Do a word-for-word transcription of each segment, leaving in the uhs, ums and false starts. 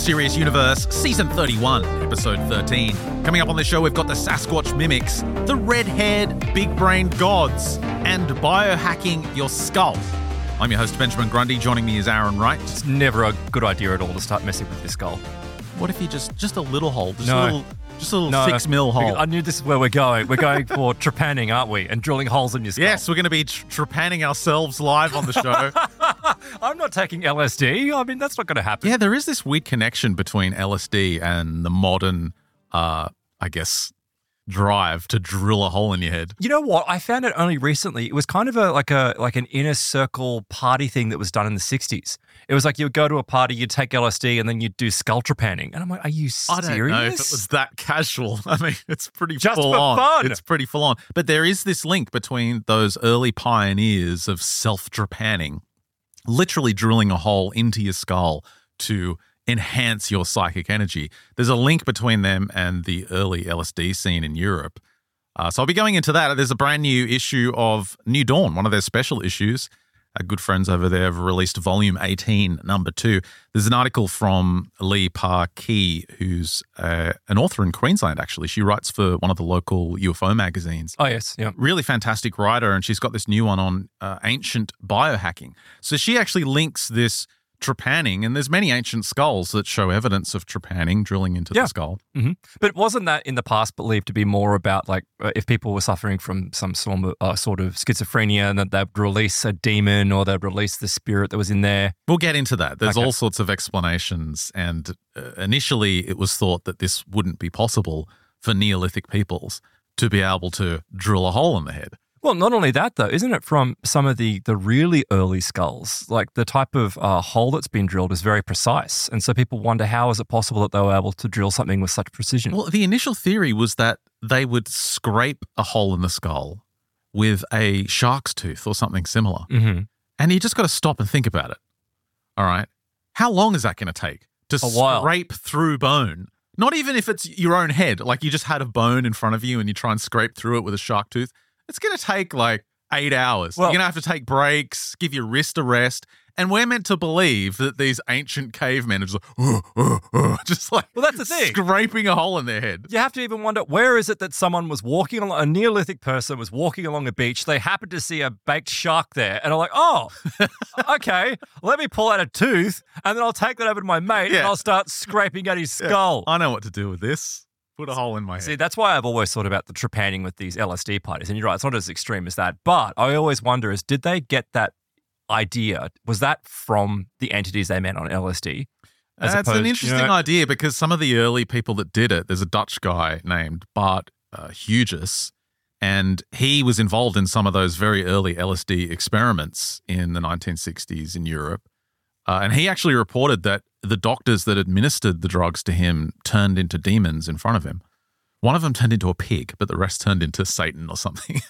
Mysterious Universe, Season thirty-one, Episode thirteen. Coming up on the show, we've got the Sasquatch mimics, the red-haired, big-brained gods, and biohacking your skull. I'm your host, Benjamin Grundy. Joining me is Aaron Wright. It's never a good idea at all to start messing with your skull. What if you just, just a little hole, just No. a little, just a little No, six mil hole? I knew this is where we're going. We're going for trepanning, aren't we? And drilling holes in your skull. Yes, we're going to be tr- trepanning ourselves live on the show. I'm not taking L S D. I mean, that's not going to happen. Yeah, there is this weird connection between L S D and the modern, uh, I guess, drive to drill a hole in your head. You know what? I found it only recently. It was kind of a like a like an inner circle party thing that was done in the sixties. It was like you would go to a party, you'd take L S D, and then you'd do skull trepanning. And I'm like, are you serious? I don't know if it was that casual. I mean, it's pretty Just full for on. fun. It's pretty full on. But there is this link between those early pioneers of self-trepanning, literally drilling a hole into your skull to enhance your psychic energy. There's a link between them and the early L S D scene in Europe. Uh, so I'll be going into that. There's a brand new issue of New Dawn, one of their special issues. Our good friends over there have released volume eighteen, number two. There's an article from Lee Parkey, who's uh, an author in Queensland, actually. She writes for one of the local U F O magazines. Oh, yes. Yeah. Really fantastic writer, and she's got this new one on uh, ancient biohacking. So she actually links this trepanning, and there's many ancient skulls that show evidence of trepanning, drilling into Yeah. the skull. hmm But wasn't that in the past believed to be more about like uh, if people were suffering from some sort of, uh, sort of schizophrenia and that they'd release a demon or they'd release the spirit that was in there? We'll get into that. There's Okay. all sorts of explanations, and uh, initially it was thought that this wouldn't be possible for Neolithic peoples to be able to drill a hole in the head. Well, not only that, though, isn't it from some of the, the really early skulls? Like the type of uh, hole that's been drilled is very precise. And so people wonder how is it possible that they were able to drill something with such precision? Well, the initial theory was that they would scrape a hole in the skull with a shark's tooth or something similar. mm-hmm. And you just got to stop and think about it. All right. How long is that going to take to A while. scrape through bone? Not even if it's your own head, like you just had a bone in front of you and you try and scrape through it with a shark tooth. It's going to take like eight hours. Well- You're going to have to take breaks, give your wrist a rest. And we're meant to believe that these ancient cavemen are just like, "Uh, uh, uh," just like Well, that's the thing. scraping a hole in their head. You have to even wonder, where is it that someone was walking along, a Neolithic person was walking along a beach, they happened to see a baked shark there, and are like, oh, okay, let me pull out a tooth, and then I'll take that over to my mate, Yeah. and I'll start scraping at his skull. I know what to do with this. Put a hole in my head. See, that's why I've always thought about the trepanning with these L S D parties, and you're right, it's not as extreme as that, but I always wonder is, did they get that idea, was that from the entities they met on L S D? As That's opposed- an interesting you know- idea because some of the early people that did it, there's a Dutch guy named Bart uh, Hughes, and he was involved in some of those very early L S D experiments in the nineteen sixties in Europe. Uh, and he actually reported that the doctors that administered the drugs to him turned into demons in front of him. One of them turned into a pig, but the rest turned into Satan or something.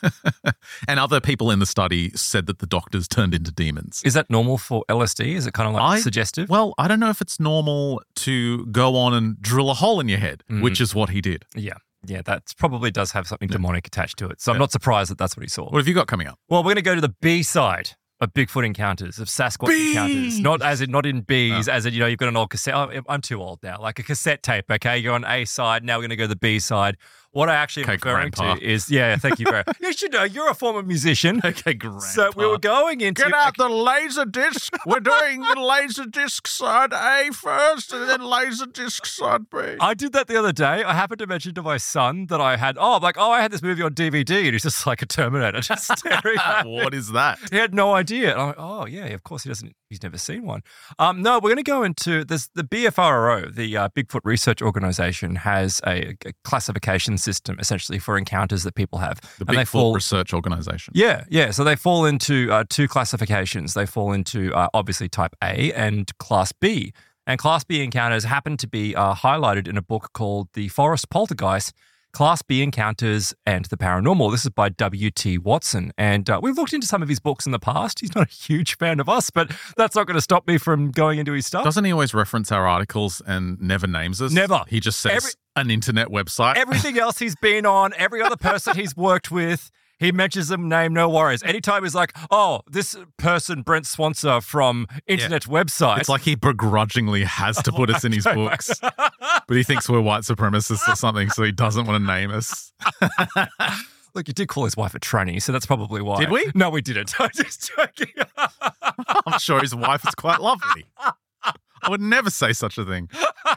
And other people in the study said that the doctors turned into demons. Is that normal for L S D? Is it kind of like I- suggestive? Well, I don't know if it's normal to go on and drill a hole in your head, Mm. which is what he did. Yeah. Yeah, that probably does have something demonic attached to it. So I'm not surprised that that's what he saw. What have you got coming up? Well, we're going to go to the B side of Bigfoot encounters, of Sasquatch Bees! encounters. Not as in, not in B's, as in, you know, you've got an old cassette. Oh, I'm too old now. Like a cassette tape, okay? You're on A side. Now we're going to go to the B side. What I actually am Okay, referring Grandpa. to is, yeah, thank you very much. You should know, you're a former musician. Okay, Grandpa. So we were going into... Get out the laser disc. We're doing the laser disc side A first and then laser disc side B. I did that the other day. I happened to mention to my son that I had, oh, like, oh, I had this movie on D V D, and he's just like a Terminator, just staring at me. What is that? He had no idea. And I'm like, oh, yeah, of course he doesn't. He's never seen one. Um, no, we're going to go into this. The B F R O, the uh, Bigfoot Research Organization, has a, a classification system essentially for encounters that people have. The and they Bigfoot fall, Research Organization. Yeah, yeah. So they fall into uh, two classifications. They fall into uh, obviously type A and class B. And class B encounters happen to be uh, highlighted in a book called The Forest Poltergeist, Class B Encounters and the Paranormal. This is by W T Watson. And uh, we've looked into some of his books in the past. He's not a huge fan of us, but that's not going to stop me from going into his stuff. Doesn't he always reference our articles and never names us? Never. He just says Every- an internet website. Everything else he's been on, every other person he's worked with, He mentions them name, no worries. Anytime he's like, oh, this person, Brent Swanser from internet yeah. website. It's like he begrudgingly has to put us in his books. But he thinks we're white supremacists or something, so he doesn't want to name us. Look, you did call his wife a tranny, so that's probably why. Did we? No, we didn't. I'm just joking. I'm sure his wife is quite lovely. I would never say such a thing.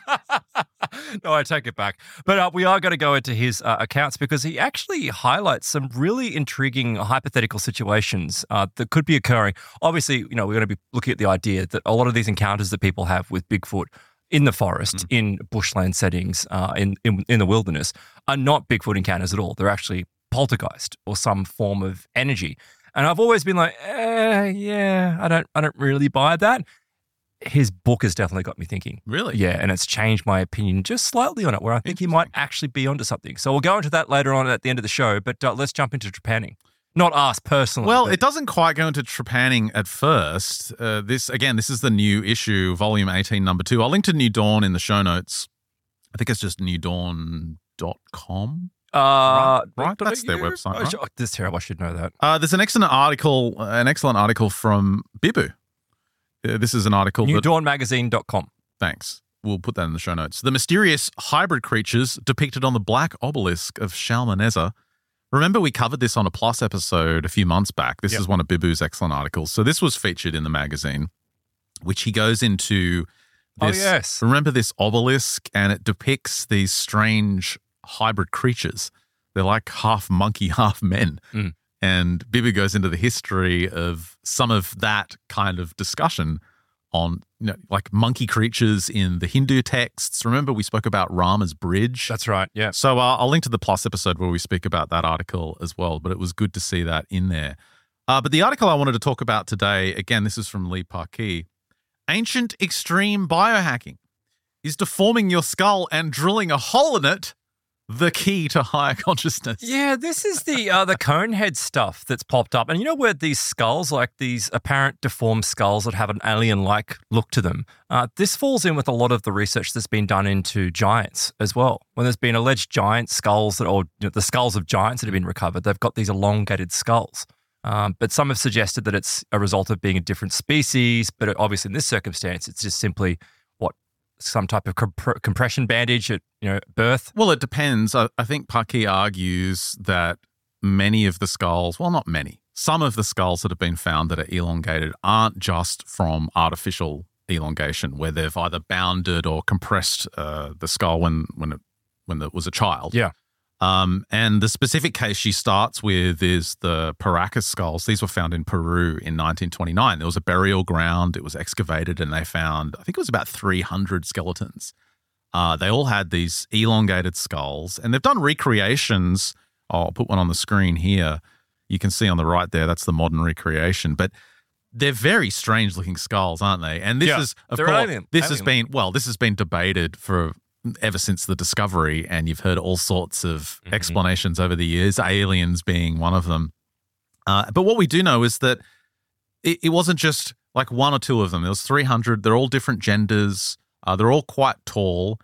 No, I take it back. But uh, we are going to go into his uh, accounts because he actually highlights some really intriguing hypothetical situations uh, that could be occurring. Obviously, you know, we're going to be looking at the idea that a lot of these encounters that people have with Bigfoot in the forest, mm. in bushland settings, uh, in, in in the wilderness, are not Bigfoot encounters at all. They're actually poltergeist or some form of energy. And I've always been like, eh, yeah, I don't, I don't really buy that. His book has definitely got me thinking. Really? Yeah, and it's changed my opinion just slightly on it, where I think he might actually be onto something. So we'll go into that later on at the end of the show, but uh, let's jump into trepanning. Not us personally. Well, but- it doesn't quite go into trepanning at first. Uh, this again, this is the new issue, volume eighteen, number two. I'll link to New Dawn in the show notes. I think it's just new dawn dot com. Uh, right, right? That's their website. Right? Oh, this is terrible. I should know that. Uh, there's an excellent article, an excellent article from Bibu. Uh, this is an article. new dawn magazine dot com. Thanks. We'll put that in the show notes. The mysterious hybrid creatures depicted on the black obelisk of Shalmaneser. Remember, we covered this on a Plus episode a few months back. This yep. is one of Bibu's excellent articles. So this was featured in the magazine, which he goes into this. Oh, yes. Remember this obelisk, and it depicts these strange hybrid creatures. They're like half monkey, half men. Mm. And Bibu goes into the history of some of that kind of discussion on, you know, like monkey creatures in the Hindu texts. Remember, we spoke about Rama's bridge? That's right, yeah. So uh, I'll link to the Plus episode where we speak about that article as well, but it was good to see that in there. Uh, but the article I wanted to talk about today, again, this is from Lee Parkey. Ancient extreme biohacking. Is deforming your skull and drilling a hole in it the key to higher consciousness? Yeah, this is the uh, the Conehead stuff that's popped up. And you know where these skulls, like these apparent deformed skulls that have an alien-like look to them, uh, this falls in with a lot of the research that's been done into giants as well. When there's been alleged giant skulls, that, or you know, the skulls of giants that have been recovered, they've got these elongated skulls. Um, but some have suggested that it's a result of being a different species, but it, obviously in this circumstance, it's just simply some type of comp- compression bandage at, you know, birth? Well, it depends. I, I think Parkey argues that many of the skulls, well, not many, some of the skulls that have been found that are elongated aren't just from artificial elongation, where they've either bounded or compressed uh, the skull when when it when it was a child. Yeah. Um, and the specific case she starts with is the Paracas skulls. These were found in Peru in nineteen twenty-nine. There was a burial ground. It was excavated, and they found, I think it was about three hundred skeletons. Uh, they all had these elongated skulls, and they've done recreations. Oh, I'll put one on the screen here. You can see on the right there, that's the modern recreation. But they're very strange-looking skulls, aren't they? And this yeah, is, of course, alien. this alien. has been, well, this has been debated for ever since the discovery, and you've heard all sorts of mm-hmm. explanations over the years, aliens being one of them. Uh, but what we do know is that it, it wasn't just like one or two of them. There was three hundred. They're all different genders. Uh, they're all quite tall,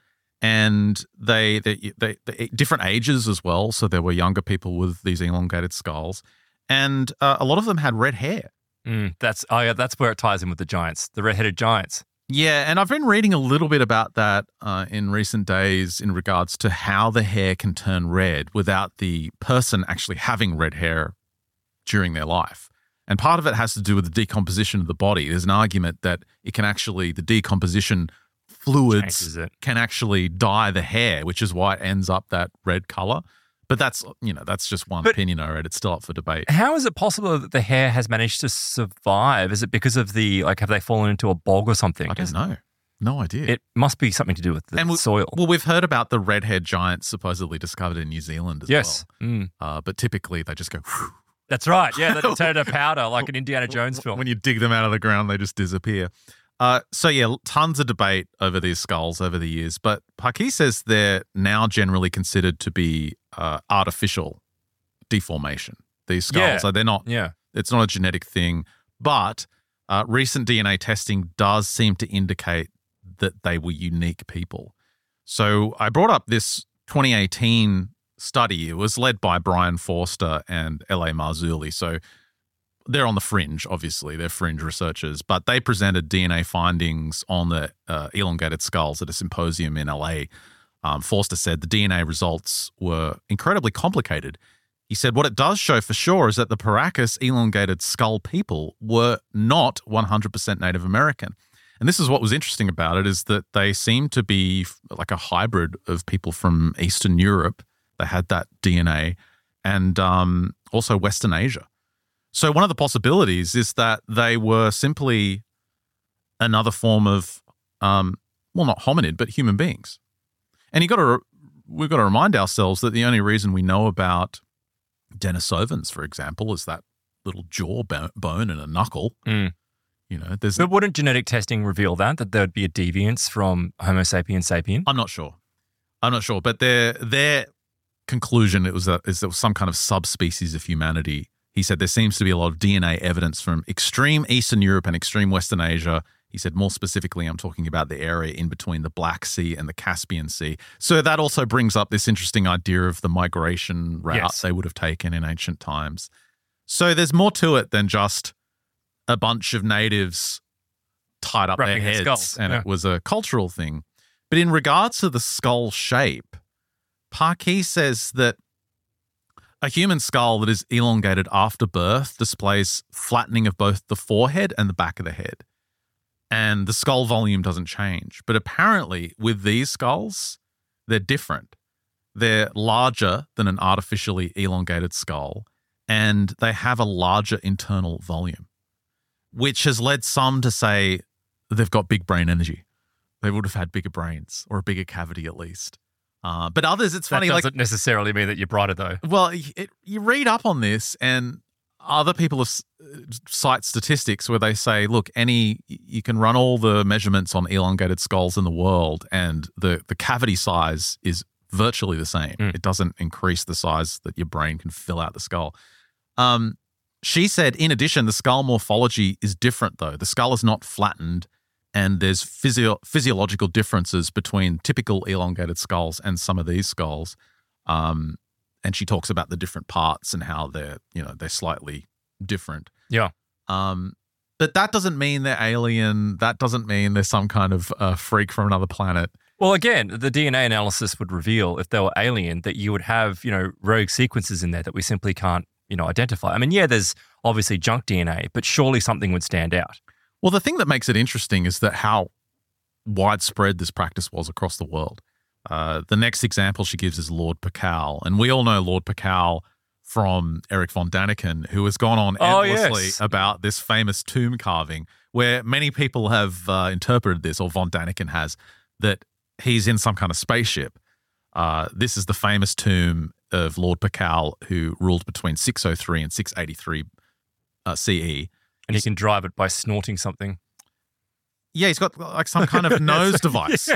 and they, they, they, they different ages as well. So there were younger people with these elongated skulls, and uh, a lot of them had red hair. Mm, that's oh yeah, that's where it ties in with the giants, the red-headed giants. Yeah, and I've been reading a little bit about that uh, in recent days in regards to how the hair can turn red without the person actually having red hair during their life. And part of it has to do with the decomposition of the body. There's an argument that it can actually, the decomposition fluids can actually dye the hair, which is why it ends up that red color. But that's, you know, that's just one but opinion I read. It's still up for debate. How is it possible that the hair has managed to survive? Is it because of the, like, have they fallen into a bog or something? I don't know. No idea. It must be something to do with the and we, soil. Well, we've heard about the redhead giants supposedly discovered in New Zealand as yes. well. Mm. Uh, but typically they just go, whew. That's right. Yeah, they turn to powder like an Indiana Jones film. When you dig them out of the ground, they just disappear. Uh, so, yeah, tons of debate over these skulls over the years. But Parkey says they're now generally considered to be uh, artificial deformation, these skulls. Yeah. So they're not, yeah. it's not a genetic thing. But uh, recent D N A testing does seem to indicate that they were unique people. So I brought up this twenty eighteen study, it was led by Brian Forster and L A Marzulli. So they're on the fringe, obviously. They're fringe researchers, but they presented D N A findings on the uh, elongated skulls at a symposium in L A. Um, Forster said the D N A results were incredibly complicated. He said what it does show for sure is that the Paracas elongated skull people were not one hundred percent Native American. And this is what was interesting about it, is that they seemed to be like a hybrid of people from Eastern Europe. They had that D N A, and um, also Western Asia. So one of the possibilities is that they were simply another form of, um, well, not hominid, but human beings. And you got to, we've got to remind ourselves that the only reason we know about Denisovans, for example, is that little jaw bone and a knuckle. Mm. You know, there's. But wouldn't genetic testing reveal that that there would be a deviance from Homo sapiens sapien? I'm not sure. I'm not sure, but their their conclusion it was that is there was some kind of subspecies of humanity. He said there seems to be a lot of D N A evidence from extreme Eastern Europe and extreme Western Asia. He said more specifically, I'm talking about the area in between the Black Sea and the Caspian Sea. So that also brings up this interesting idea of the migration route Yes. they would have taken in ancient times. So there's more to it than just a bunch of natives tied up Wrapping their their heads skulls, and yeah. it was a cultural thing. But in regards to the skull shape, Parkey says that a human skull that is elongated after birth displays flattening of both the forehead and the back of the head. And the skull volume doesn't change. But apparently with these skulls, they're different. They're larger than an artificially elongated skull, and they have a larger internal volume, which has led some to say they've got big brain energy. They would have had bigger brains, or a bigger cavity at least. Uh, but others, it's That funny, doesn't like, necessarily mean that you're brighter, though. well, it, you read up on this and other people have, cite statistics where they say, look, any you can run all the measurements on elongated skulls in the world and the, the cavity size is virtually the same. Mm. It doesn't increase the size that your brain can fill out the skull. Um, she said, in addition, the skull morphology is different, though. The skull is not flattened, and there's physio- physiological differences between typical elongated skulls and some of these skulls. Um, and she talks about the different parts and how they're, you know, they're slightly different. Yeah. Um, but that doesn't mean they're alien. That doesn't mean they're some kind of uh, freak from another planet. Well, again, the D N A analysis would reveal, if they were alien, that you would have, you know, rogue sequences in there that we simply can't, you know, identify. I mean, yeah, there's obviously junk D N A, but surely something would stand out. Well, the thing that makes it interesting is that how widespread this practice was across the world. Uh, the next example she gives is Lord Pakal. And we all know Lord Pakal from Eric von Daniken, who has gone on Oh, endlessly yes. about this famous tomb carving, where many people have uh, interpreted this, or von Daniken has, that he's in some kind of spaceship. Uh, this is the famous tomb of Lord Pakal, who ruled between six oh three and six eighty-three uh, C E. And he can drive it by snorting something. Yeah, he's got like some kind of nose device.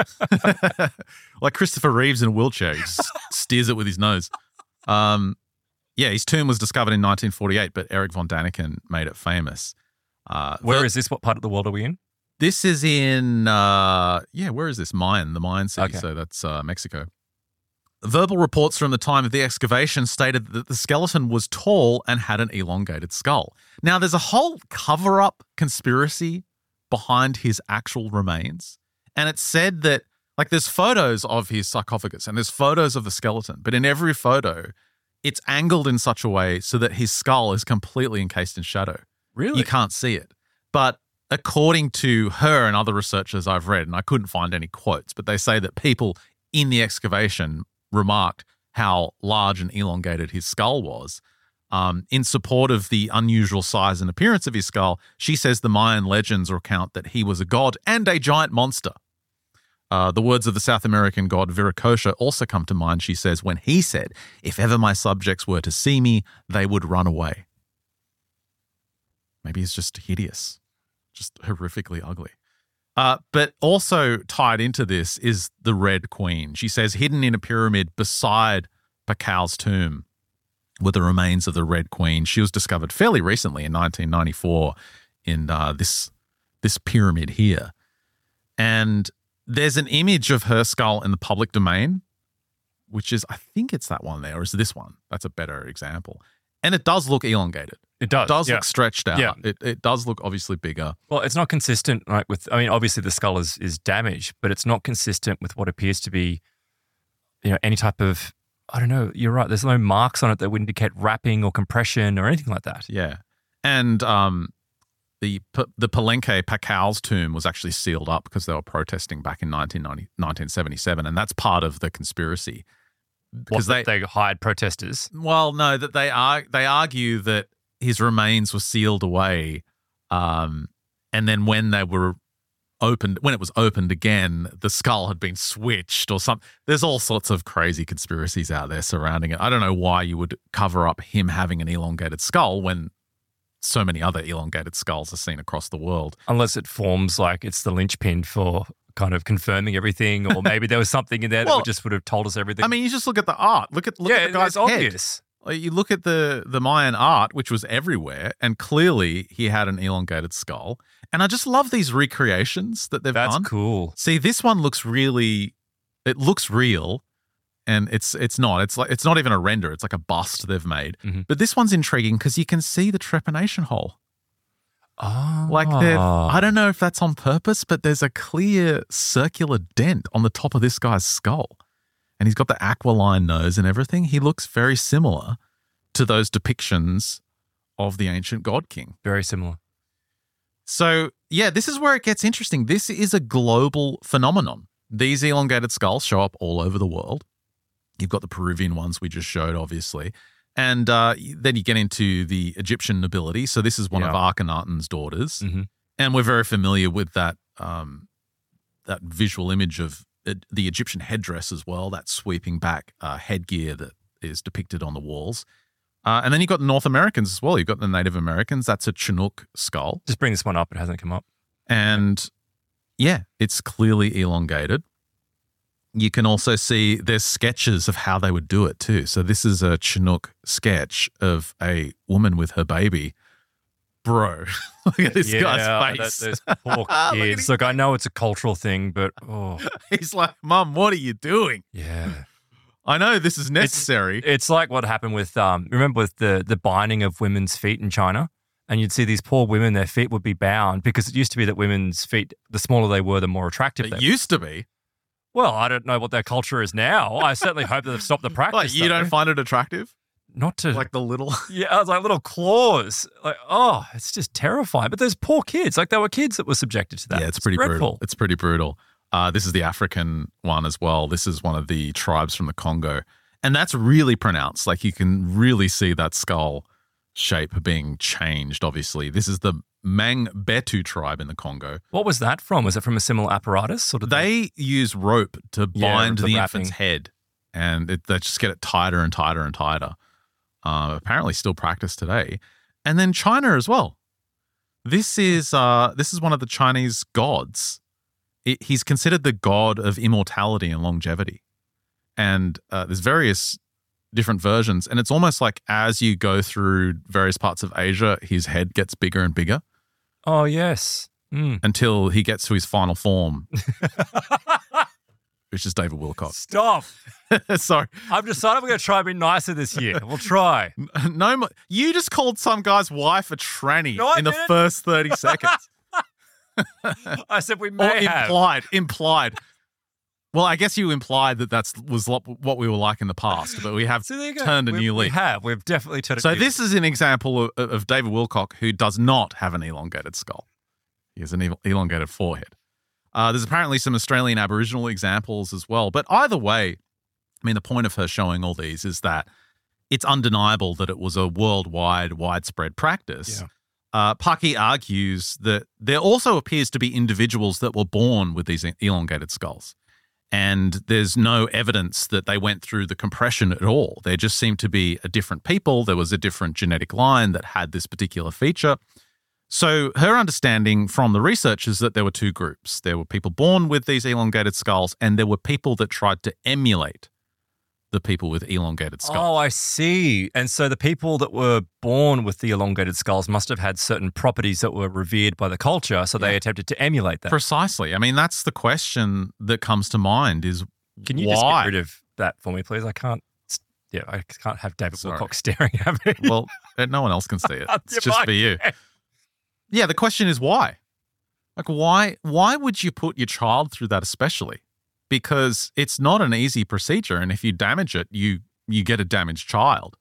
Like Christopher Reeves in a wheelchair. He just steers it with his nose. Um, yeah, his tomb was discovered in nineteen forty-eight, but Eric von Daniken made it famous. Uh, Where the- is this? What part of the world are we in? This is in, uh, yeah, where is this? Mayan, the Mayan city. Okay. So that's uh, Mexico. Verbal reports from the time of the excavation stated that the skeleton was tall and had an elongated skull. Now, there's a whole cover-up conspiracy behind his actual remains. And it's said that, like, there's photos of his sarcophagus and there's photos of the skeleton. But in every photo, it's angled in such a way so that his skull is completely encased in shadow. Really? You can't see it. But according to her and other researchers I've read, and I couldn't find any quotes, but they say that people in the excavation remarked how large and elongated his skull was. Um, in support of the unusual size and appearance of his skull, she says the Mayan legends recount that he was a god and a giant monster. Uh, the words of the South American god Viracocha also come to mind, she says, when he said, "If ever my subjects were to see me, they would run away." Maybe he's just hideous, just horrifically ugly. Uh, but also tied into this is the Red Queen. She says hidden in a pyramid beside Pakal's tomb were the remains of the Red Queen. She was discovered fairly recently in nineteen ninety-four in uh, this this pyramid here. And there's an image of her skull in the public domain which is, I think it's that one there, or is it this one? That's a better example. And it does look elongated. It does. It does yeah. look stretched out. Yeah. It it does look obviously bigger. Well, it's not consistent like with, I mean, obviously the skull is, is damaged, but it's not consistent with what appears to be, you know, any type of, I don't know, you're right. There's no marks on it that would indicate wrapping or compression or anything like that. Yeah. And um, the the Palenque Pacal's tomb was actually sealed up because they were protesting back in nineteen seventy-seven. And that's part of the conspiracy. Because they, they hired protesters. Well, no, that they are they argue that his remains were sealed away, um, and then when they were opened, when it was opened again, the skull had been switched or something. There's all sorts of crazy conspiracies out there surrounding it. I don't know why you would cover up him having an elongated skull when so many other elongated skulls are seen across the world. Unless it forms like it's the linchpin for kind of confirming everything, or maybe there was something in there well, that would just would have told us everything. I mean, you just look at the art. Look at look yeah, at the guy's it's head. obvious. Like, you look at the the Mayan art, which was everywhere, and clearly he had an elongated skull. And I just love these recreations that they've That's done. That's cool. See, this one looks really, it looks real, and it's it's not. It's like it's not even a render. It's like a bust they've made. Mm-hmm. But this one's intriguing because you can see the trepanation hole. Oh. Like, I don't know if that's on purpose, but there's a clear circular dent on the top of this guy's skull. And he's got the aquiline nose and everything. He looks very similar to those depictions of the ancient God King. Very similar. So, yeah, this is where it gets interesting. This is a global phenomenon. These elongated skulls show up all over the world. You've got the Peruvian ones we just showed, obviously. And uh, then you get into the Egyptian nobility. So this is one yeah. of Akhenaten's daughters. Mm-hmm. And we're very familiar with that um, that visual image of uh, the Egyptian headdress as well, that sweeping back uh, headgear that is depicted on the walls. Uh, and then you've got the North Americans as well. You've got the Native Americans. That's a Chinook skull. Just bring this one up. It hasn't come up. And yeah, it's clearly elongated. You can also see there's sketches of how they would do it too. So this is a Chinook sketch of a woman with her baby. Bro, look at this yeah, guy's face. That, those poor kids. Look, Look, I know it's a cultural thing, but oh. He's like, Mum, what are you doing? Yeah. I know this is necessary. It's, it's like what happened with, um, remember with the, the binding of women's feet in China? And you'd see these poor women, their feet would be bound because it used to be that women's feet, the smaller they were, the more attractive it they were. It used to be. Well, I don't know what their culture is now. I certainly hope that they've stopped the practice. Like, you though. don't find it attractive? Not to like the little yeah, I was like little claws. Like, oh, it's just terrifying. But those poor kids, like they were kids that were subjected to that. Yeah, it's, it's pretty dreadful. brutal. It's pretty brutal. Uh, this is the African one as well. This is one of the tribes from the Congo, and that's really pronounced. Like you can really see that skull shape being changed. Obviously, this is the Mangbetu tribe in the Congo. What was that from? Was it from a similar apparatus? Or did they, they use rope to bind yeah, the, the wrapping. infant's head, and it, they just get it tighter and tighter and tighter. Uh, apparently, still practiced today. And then China as well. This is uh, this is one of the Chinese gods. It, he's considered the god of immortality and longevity. And uh, there's various different versions, and it's almost like as you go through various parts of Asia, his head gets bigger and bigger. Oh, yes. Mm. Until he gets to his final form, which is David Wilcock. Stop. Sorry. I've decided we're going to try and be nicer this year. We'll try. No, you just called some guy's wife a tranny no, in the first thirty seconds. I said we may or have. Implied, implied. Well, I guess you implied that that's was what we were like in the past, but we have so turned a we, new leaf. We have. We've definitely turned a So new this leaf. is an example of, of David Wilcock, who does not have an elongated skull. He has an elongated forehead. Uh, there's apparently some Australian Aboriginal examples as well. But either way, I mean, the point of her showing all these is that it's undeniable that it was a worldwide, widespread practice. Yeah. Uh, Paki argues that there also appears to be individuals that were born with these elongated skulls. And there's no evidence that they went through the compression at all. There just seemed to be a different people. There was a different genetic line that had this particular feature. So her understanding from the research is that there were two groups. There were people born with these elongated skulls, and there were people that tried to emulate the people with elongated skulls. Oh, I see. And so the people that were born with the elongated skulls must have had certain properties that were revered by the culture, so they Yeah. attempted to emulate that. Precisely. I mean, that's the question that comes to mind is Can you why? just get rid of that for me, please? I can't. Yeah, I can't have David Sorry. Wilcock staring at me. Well, uh, no one else can see it. It's You just might. for you. Yeah, the question is why? Like, why why would you put your child through that especially? Because it's not an easy procedure, and if you damage it, you you get a damaged child.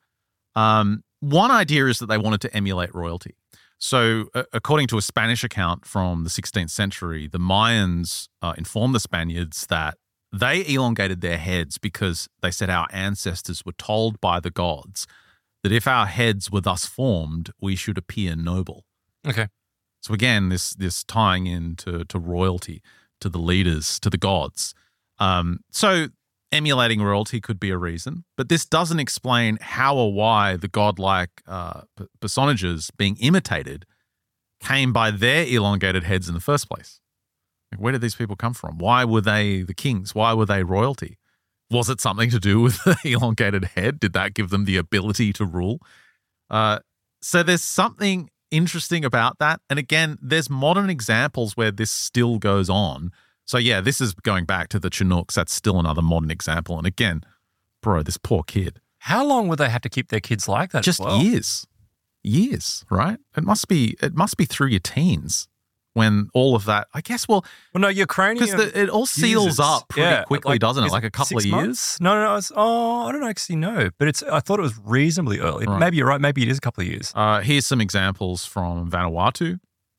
Um, one idea is that they wanted to emulate royalty. So uh, according to a Spanish account from the sixteenth century, the Mayans uh, informed the Spaniards that they elongated their heads because they said our ancestors were told by the gods that if our heads were thus formed, we should appear noble. Okay. So again, this this tying into to royalty, to the leaders, to the gods. Um, so emulating royalty could be a reason, but this doesn't explain how or why the godlike uh, p- personages being imitated came by their elongated heads in the first place. Like, where did these people come from? Why were they the kings? Why were they royalty? Was it something to do with the elongated head? Did that give them the ability to rule? Uh, so there's something interesting about that. And again, there's modern examples where this still goes on. So yeah, this is going back to the Chinooks. That's still another modern example. And again, bro, this poor kid. How long would they have to keep their kids like that? Just as well? years. Years, right? It must be it must be through your teens when all of that, I guess, well, Well, no, your cranium. because it all seals uses- up pretty yeah, quickly, like, doesn't it? is Like a couple of six years? months? No, no, no. It's, oh, I don't actually know, but it's. I thought it was reasonably early. Right. Maybe you're right. Maybe it is a couple of years. Uh, here's some examples from Vanuatu,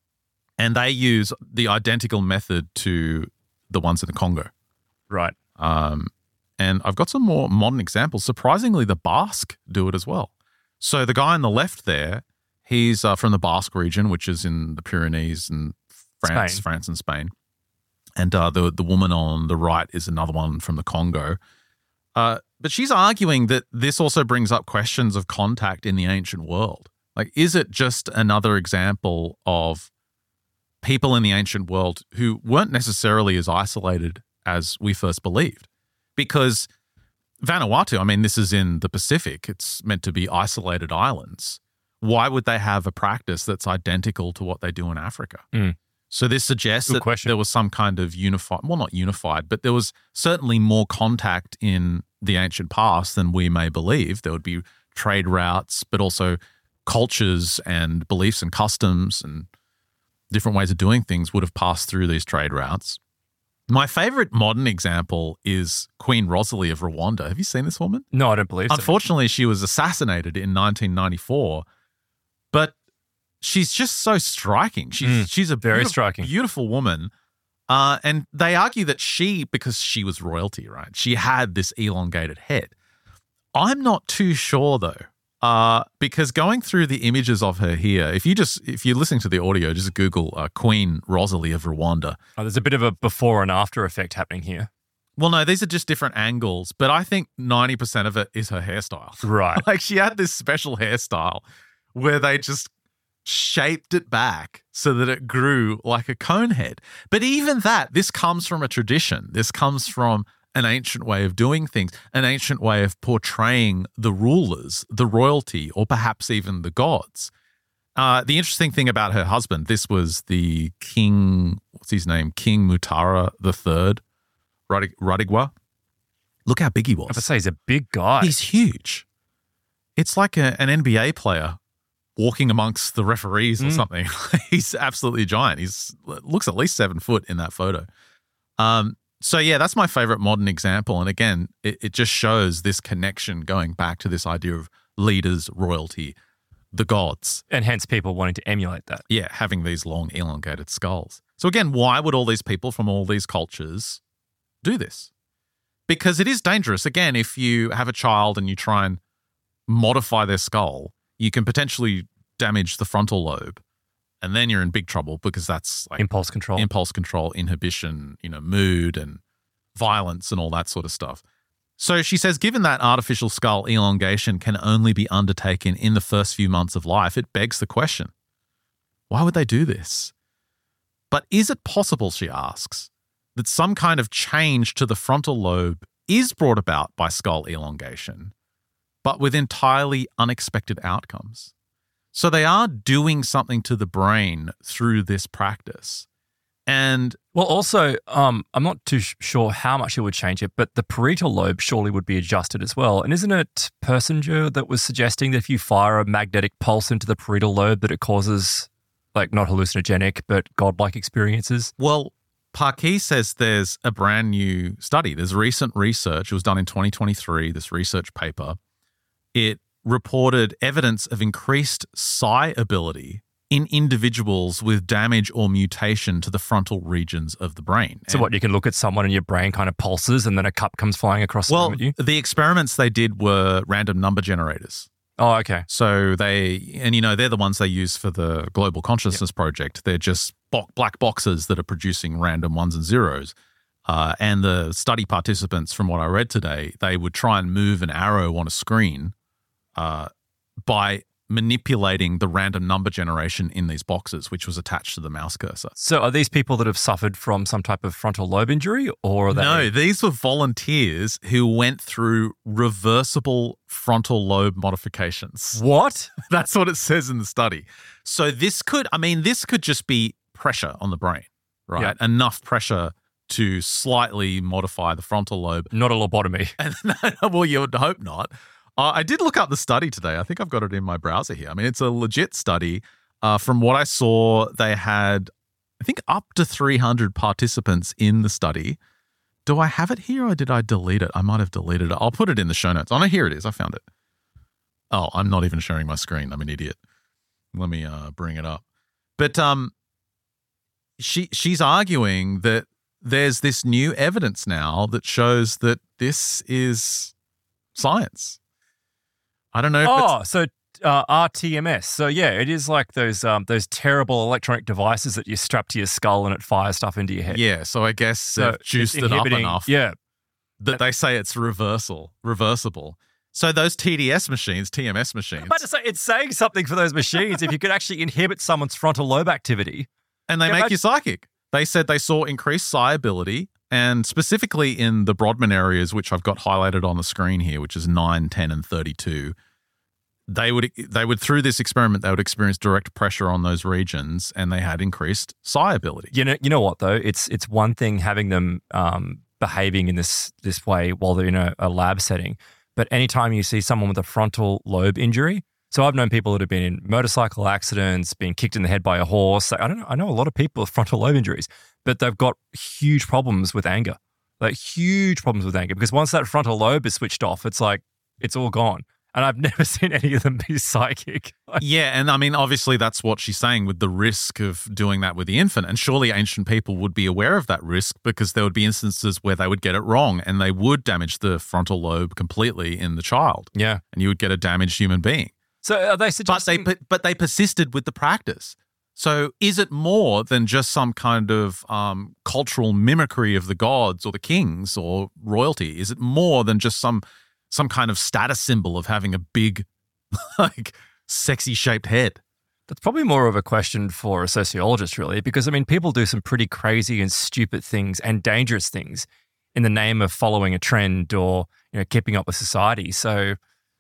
and they use the identical method to the ones in the Congo. Right. Um, and I've got some more modern examples. Surprisingly, the Basque do it as well. So the guy on the left there, he's uh, from the Basque region, which is in the Pyrenees and France, Spain. France and Spain. And uh, the the woman on the right is another one from the Congo. Uh, but she's arguing that this also brings up questions of contact in the ancient world. Like, is it just another example of people in the ancient world who weren't necessarily as isolated as we first believed? Because Vanuatu, I mean, this is in the Pacific. It's meant to be isolated islands. Why would they have a practice that's identical to what they do in Africa? Mm. So this suggests Good that question. there was some kind of unified, well, not unified, but there was certainly more contact in the ancient past than we may believe. There would be trade routes, but also cultures and beliefs and customs and different ways of doing things would have passed through these trade routes. My favorite modern example is Queen Rosalie of Rwanda. Have you seen this woman? No, I don't believe so. Unfortunately, she was assassinated in nineteen ninety-four, but she's just so striking. She's Mm, she's a very beautiful, striking. beautiful woman. Uh, and they argue that she, because she was royalty, right? She had this elongated head. I'm not too sure though, uh, because going through the images of her here, if you just if you're listening to the audio, just Google uh, Queen Rosalie of Rwanda. Oh, there's a bit of a before and after effect happening here. Well, no, these are just different angles, but I think ninety percent of it is her hairstyle. Right. Like she had this special hairstyle where they just shaped it back so that it grew like a cone head. But even that, this comes from a tradition. This comes from an ancient way of doing things, an ancient way of portraying the rulers, the royalty, or perhaps even the gods. Uh, the interesting thing about her husband, this was the king, what's his name? King Mutara the Third, Rudig- Rudigwa. Look how big he I have to was. say, he's a big guy. He's huge. It's like a, an N B A player walking amongst the referees or Mm. something. He's absolutely giant. He's looks at least seven foot in that photo. Um, so yeah, that's my favorite modern example. And again, it, it just shows this connection going back to this idea of leaders, royalty, the gods. and hence people wanting to emulate that. Yeah, having these long elongated skulls. So again, why would all these people from all these cultures do this? Because it is dangerous. Again, if you have a child and you try and modify their skull, you can potentially damage the frontal lobe. And then you're in big trouble because that's like Impulse control. impulse control, inhibition, you know, mood and violence and all that sort of stuff. So she says, given that artificial skull elongation can only be undertaken in the first few months of life, it begs the question, why would they do this? But is it possible, she asks, that some kind of change to the frontal lobe is brought about by skull elongation, but with entirely unexpected outcomes? So they are doing something to the brain through this practice. And Well, also, um, I'm not too sh- sure how much it would change it, but the parietal lobe surely would be adjusted as well. And isn't it Persinger that was suggesting that if you fire a magnetic pulse into the parietal lobe, that it causes, like, not hallucinogenic, but godlike experiences? well, Parkey says there's a brand new study. There's recent research. It was done in twenty twenty-three, this research paper. It reported evidence of increased psi ability in individuals with damage or mutation to the frontal regions of the brain. So And- what, you can look at someone and your brain kind of pulses and then a cup comes flying across the Well, room at you? the experiments they did were random number generators. Oh, okay. So they, and you know, they're the ones they use for the Global Consciousness Project. They're just bo- black boxes that are producing random ones and zeros. Uh, and the study participants, from what I read today, they would try and move an arrow on a screen uh, by manipulating the random number generation in these boxes, which was attached to the mouse cursor. So are these people that have suffered from some type of frontal lobe injury, or are they? No, these were volunteers who went through reversible frontal lobe modifications. What? That's what it says in the study. So this could, I mean, this could just be pressure on the brain, right? Yeah. Enough pressure to slightly modify the frontal lobe. Not a lobotomy. And well, you would hope not. Uh, I did look up the study today. I think I've got it in my browser here. I mean, it's a legit study. Uh, from what I saw, they had, I think, up to three hundred participants in the study. Do I have it here or did I delete it? I might have deleted it. I'll put it in the show notes. Oh, no, here it is. I found it. Oh, I'm not even sharing my screen. I'm an idiot. Let me uh, bring it up. But um, she she's arguing that there's this new evidence now that shows that this is science. I don't know if Oh, it's... so uh, R T M S. So yeah, it is like those um, those terrible electronic devices that you strap to your skull and it fires stuff into your head. Yeah, so I guess So they've juiced it's it up inhibiting- enough Yeah. that they say it's reversal, reversible. So those T D S machines, T M S machines, I'm about to say, it's saying something for those machines if you could actually inhibit someone's frontal lobe activity. and they Yeah, make imagine- you psychic. They said they saw increased psi ability, and specifically in the Brodmann areas, which I've got highlighted on the screen here, which is nine, ten, and thirty-two. They would, they would through this experiment, they would experience direct pressure on those regions, and they had increased psi ability. You know, you know what though? It's it's one thing having them um, behaving in this this way while they're in a, a lab setting, but anytime you see someone with a frontal lobe injury, so I've known people that have been in motorcycle accidents, been kicked in the head by a horse. I don't know. I know a lot of people with frontal lobe injuries, but they've got huge problems with anger, like huge problems with anger, because once that frontal lobe is switched off, it's like it's all gone. And I've never seen any of them be psychic. Yeah, and I mean, obviously, that's what she's saying with the risk of doing that with the infant. And surely ancient people would be aware of that risk because there would be instances where they would get it wrong and they would damage the frontal lobe completely in the child, Yeah. and you would get a damaged human being. So are they But they suggesting? but, but they persisted with the practice. So is it more than just some kind of um, cultural mimicry of the gods or the kings or royalty? Is it more than just some some kind of status symbol of having a big, like, sexy shaped head? That's probably more of a question for a sociologist, really, because I mean, people do some pretty crazy and stupid things and dangerous things in the name of following a trend or, you know, keeping up with society. So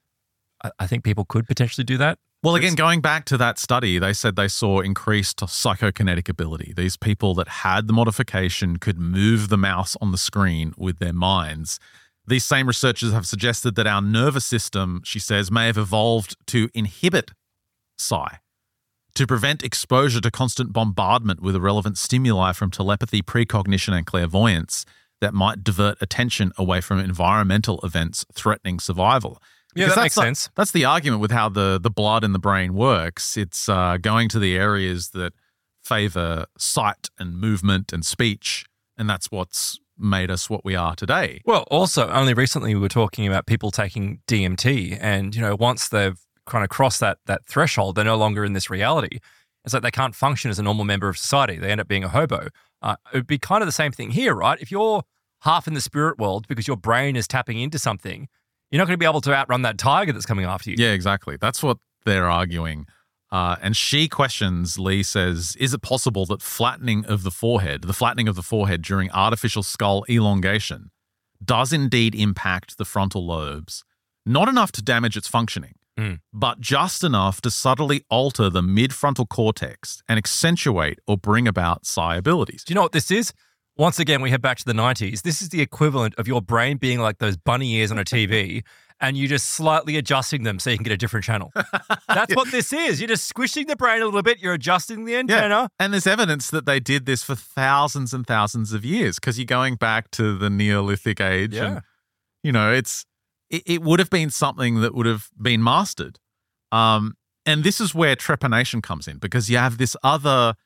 I, I think people could potentially do that. Well, again, going back to that study, they said they saw increased psychokinetic ability. These people that had the modification could move the mouse on the screen with their minds. These same researchers have suggested that our nervous system, she says, may have evolved to inhibit psi, to prevent exposure to constant bombardment with irrelevant stimuli from telepathy, precognition, and clairvoyance that might divert attention away from environmental events threatening survival. Yeah, Because that that's makes the- sense. That's the argument with how the, the blood in the brain works. It's uh, going to the areas that favor sight and movement and speech, and that's what's made us what we are today. Well, also, only recently we were talking about people taking D M T, and you know, once they've kind of crossed that that threshold, they're no longer in this reality. It's like they can't function as a normal member of society. They end up being a hobo. Uh, it would be kind of the same thing here, right? If you're half in the spirit world because your brain is tapping into something, you're not going to be able to outrun that tiger that's coming after you. Yeah, exactly. That's what they're arguing. Uh, and she questions, Lee says, is it possible that flattening of the forehead, the flattening of the forehead during artificial skull elongation, does indeed impact the frontal lobes, not enough to damage its functioning, Mm. but just enough to subtly alter the midfrontal cortex and accentuate or bring about psi abilities. Do you know what this is? Once again, we head back to the nineties. This is the equivalent of your brain being like those bunny ears on a T V and you just slightly adjusting them so you can get a different channel. That's yeah. what this is. You're just squishing the brain a little bit. You're adjusting the antenna. Yeah. And there's evidence that they did this for thousands and thousands of years because you're going back to the Neolithic age. Yeah. And, you know, it's it, it would have been something that would have been mastered. Um, and this is where trepanation comes in because you have this other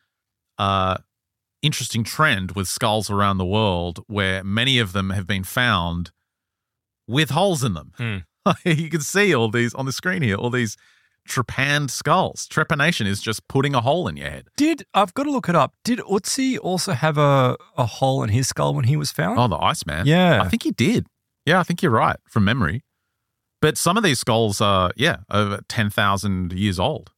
uh, interesting trend with skulls around the world where many of them have been found with holes in them. Hmm. You can see all these on the screen here, all these trepanned skulls. Trepanation is just putting a hole in your head. Did, I've got to look it up, did Ötzi also have a, a hole in his skull when he was found? Oh, the Iceman? Yeah. I think he did. Yeah, I think you're right from memory. But some of these skulls are, yeah, over ten thousand years old.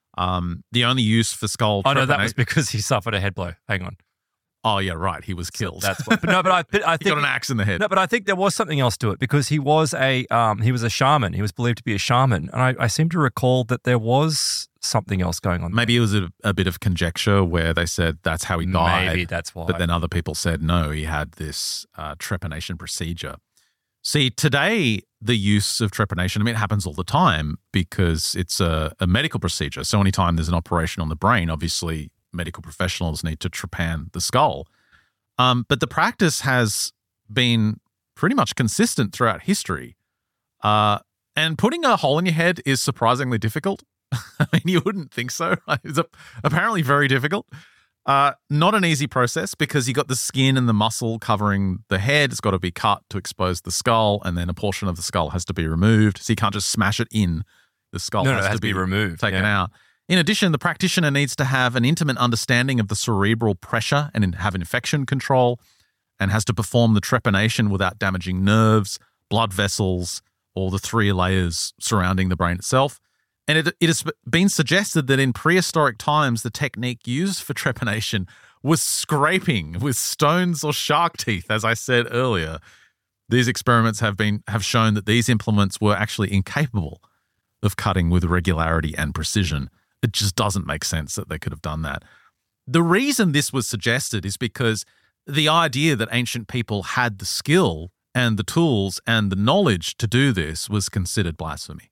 Um, the only use for skull Oh, trepanation. no, that was because he suffered a head blow. Hang on. Oh, yeah, right. He was killed. So that's what. But no, but I, but I he think got an axe in the head. No, but I think there was something else to it because he was a um, he was a shaman. He was believed to be a shaman, and I, I seem to recall that there was something else going on. Maybe there. it was a, a bit of conjecture where they said that's how he died. Maybe that's why. But then other people said no, he had this uh, trepanation procedure. See, today the use of trepanation, I mean, it happens all the time because it's a, a medical procedure. So anytime there's an operation on the brain, obviously medical professionals need to trepan the skull. Um, but the practice has been pretty much consistent throughout history. Uh, and putting a hole in your head is surprisingly difficult. I mean, you wouldn't think so. It's a, apparently very difficult. Uh, not an easy process because you got the skin and the muscle covering the head. It's got to be cut to expose the skull, and then a portion of the skull has to be removed. So you can't just smash it in. The skull no, has, no, it has to be, be removed, taken yeah. out. In addition, the practitioner needs to have an intimate understanding of the cerebral pressure and have infection control, and has to perform the trepanation without damaging nerves, blood vessels, or the three layers surrounding the brain itself. And it, it has been suggested that in prehistoric times, the technique used for trepanation was scraping with stones or shark teeth, as I said earlier. These experiments have been have shown that these implements were actually incapable of cutting with regularity and precision. It just doesn't make sense that they could have done that. The reason this was suggested is because the idea that ancient people had the skill and the tools and the knowledge to do this was considered blasphemy.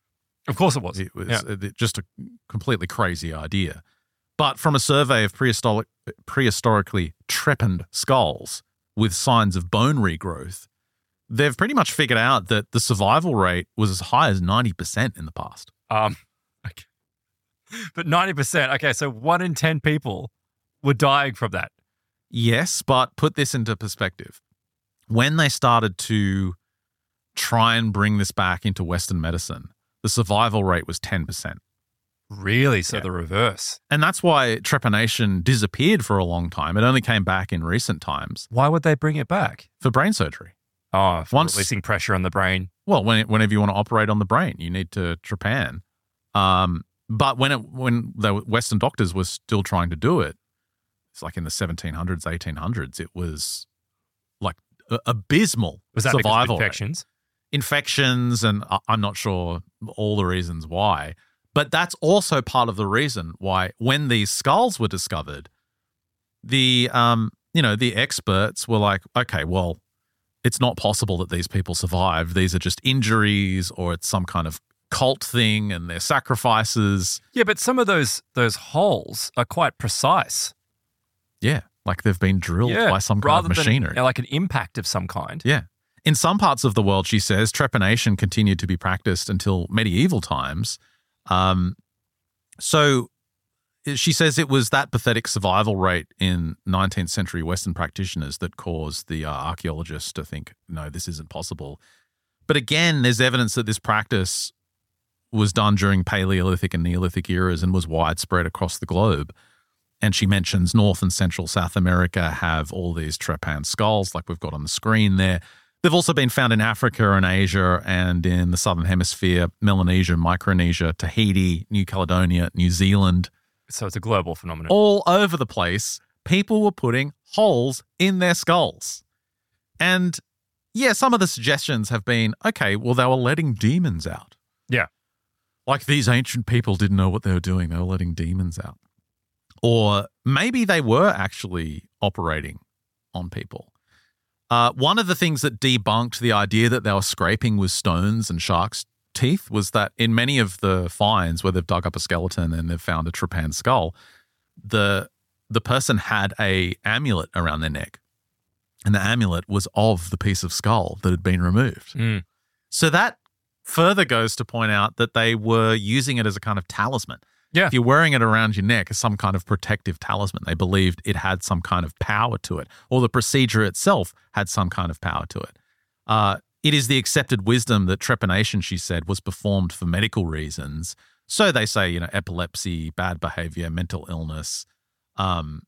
Of course it was. It was yeah. just a completely crazy idea. But from a survey of prehistoric, prehistorically trepanned skulls with signs of bone regrowth, they've pretty much figured out that the survival rate was as high as ninety percent in the past. Um, okay. But ninety percent, okay, so one in ten people were dying from that. Yes, but put this into perspective. When they started to try and bring this back into Western medicine, the survival rate was ten percent. Really? So Yeah. the reverse. And that's why trepanation disappeared for a long time. It only came back in recent times Why would they bring it back? for brain surgery. Oh, for Once- releasing pressure on the brain. Well, when, whenever you want to operate on the brain, you need to trepan. Um, but when it, when the Western doctors were still trying to do it, it's like in the seventeen hundreds, eighteen hundreds, it was like a- abysmal Was that because of survival rate. infections? Infections, and I- I'm not sure all the reasons why. But that's also part of the reason why when these skulls were discovered, the um, you know, the experts were like, okay, well, it's not possible that these people survived. These are just injuries, or it's some kind of cult thing and they're sacrifices. Yeah, but some of those those holes are quite precise. Yeah, like they've been drilled Yeah, by some kind rather of machinery. than you know, like an impact of some kind. Yeah. In some parts of the world, she says, trepanation continued to be practiced until medieval times. Um, so she says it was that pathetic survival rate in nineteenth century Western practitioners that caused the uh, archaeologists to think, no, this isn't possible. But again, there's evidence that this practice was done during Paleolithic and Neolithic eras and was widespread across the globe. And she mentions North and Central South America have all these trepan skulls like we've got on the screen there. They've also been found in Africa and Asia and in the Southern Hemisphere, Melanesia, Micronesia, Tahiti, New Caledonia, New Zealand. So it's a global phenomenon. All over the place, people were putting holes in their skulls. And yeah, some of the suggestions have been, okay, well, they were letting demons out. Yeah. Like these ancient people didn't know what they were doing. They were letting demons out. Or maybe they were actually operating on people. Uh, one of the things that debunked the idea that they were scraping with stones and sharks' teeth was that in many of the finds where they've dug up a skeleton and they've found a trepan skull, the the person had a amulet around their neck, and the amulet was of the piece of skull that had been removed. Mm. So that further goes to point out that they were using it as a kind of talisman. Yeah. If you're wearing it around your neck as some kind of protective talisman, they believed it had some kind of power to it, or the procedure itself had some kind of power to it. Uh, it is the accepted wisdom that trepanation, she said, was performed for medical reasons. So they say, you know, epilepsy, bad behavior, mental illness. Um,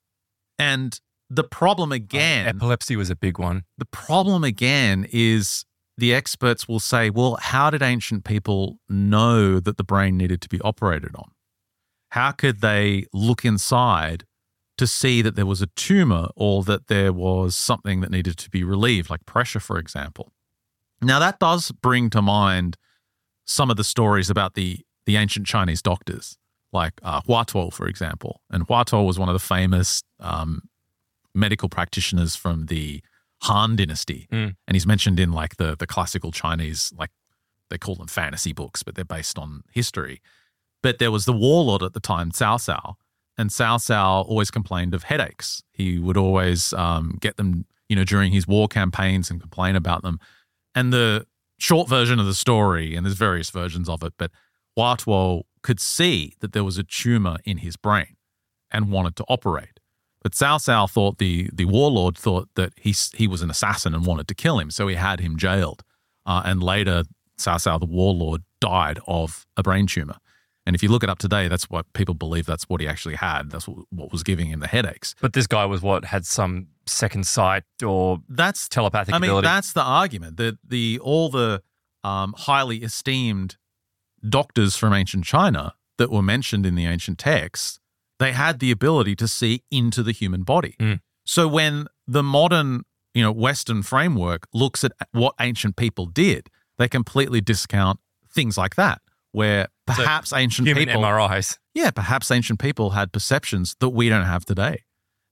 and the problem again... Uh, epilepsy was a big one. The problem again is the experts will say, well, how did ancient people know that the brain needed to be operated on? How could they look inside to see that there was a tumor or that there was something that needed to be relieved, like pressure, for example? Now, that does bring to mind some of the stories about the, the ancient Chinese doctors, like uh, Hua Tuo, for example. And Hua Tuo was one of the famous um, medical practitioners from the Han Dynasty. Mm. And he's mentioned in like the, the classical Chinese, like they call them fantasy books, but they're based on history. But there was the warlord at the time, Cao Cao, and Cao Cao always complained of headaches. He would always um, get them, you know, during his war campaigns and complain about them. And the short version of the story, and there's various versions of it, but Hua Tuo could see that there was a tumor in his brain and wanted to operate. But Cao Cao thought the the warlord thought that he he was an assassin and wanted to kill him, so he had him jailed. Uh, and later, Cao Cao, the warlord, died of a brain tumor. And if you look it up today, that's what people believe that's what he actually had. That's what, what was giving him the headaches. But this guy was what, had some second sight or that's telepathic I mean, ability? that's the argument. That the all the um, highly esteemed doctors from ancient China that were mentioned in the ancient texts, they had the ability to see into the human body. Mm. So when the modern, you know, Western framework looks at what ancient people did, they completely discount things like that, where perhaps so ancient human people... M R Is. Yeah, perhaps ancient people had perceptions that we don't have today.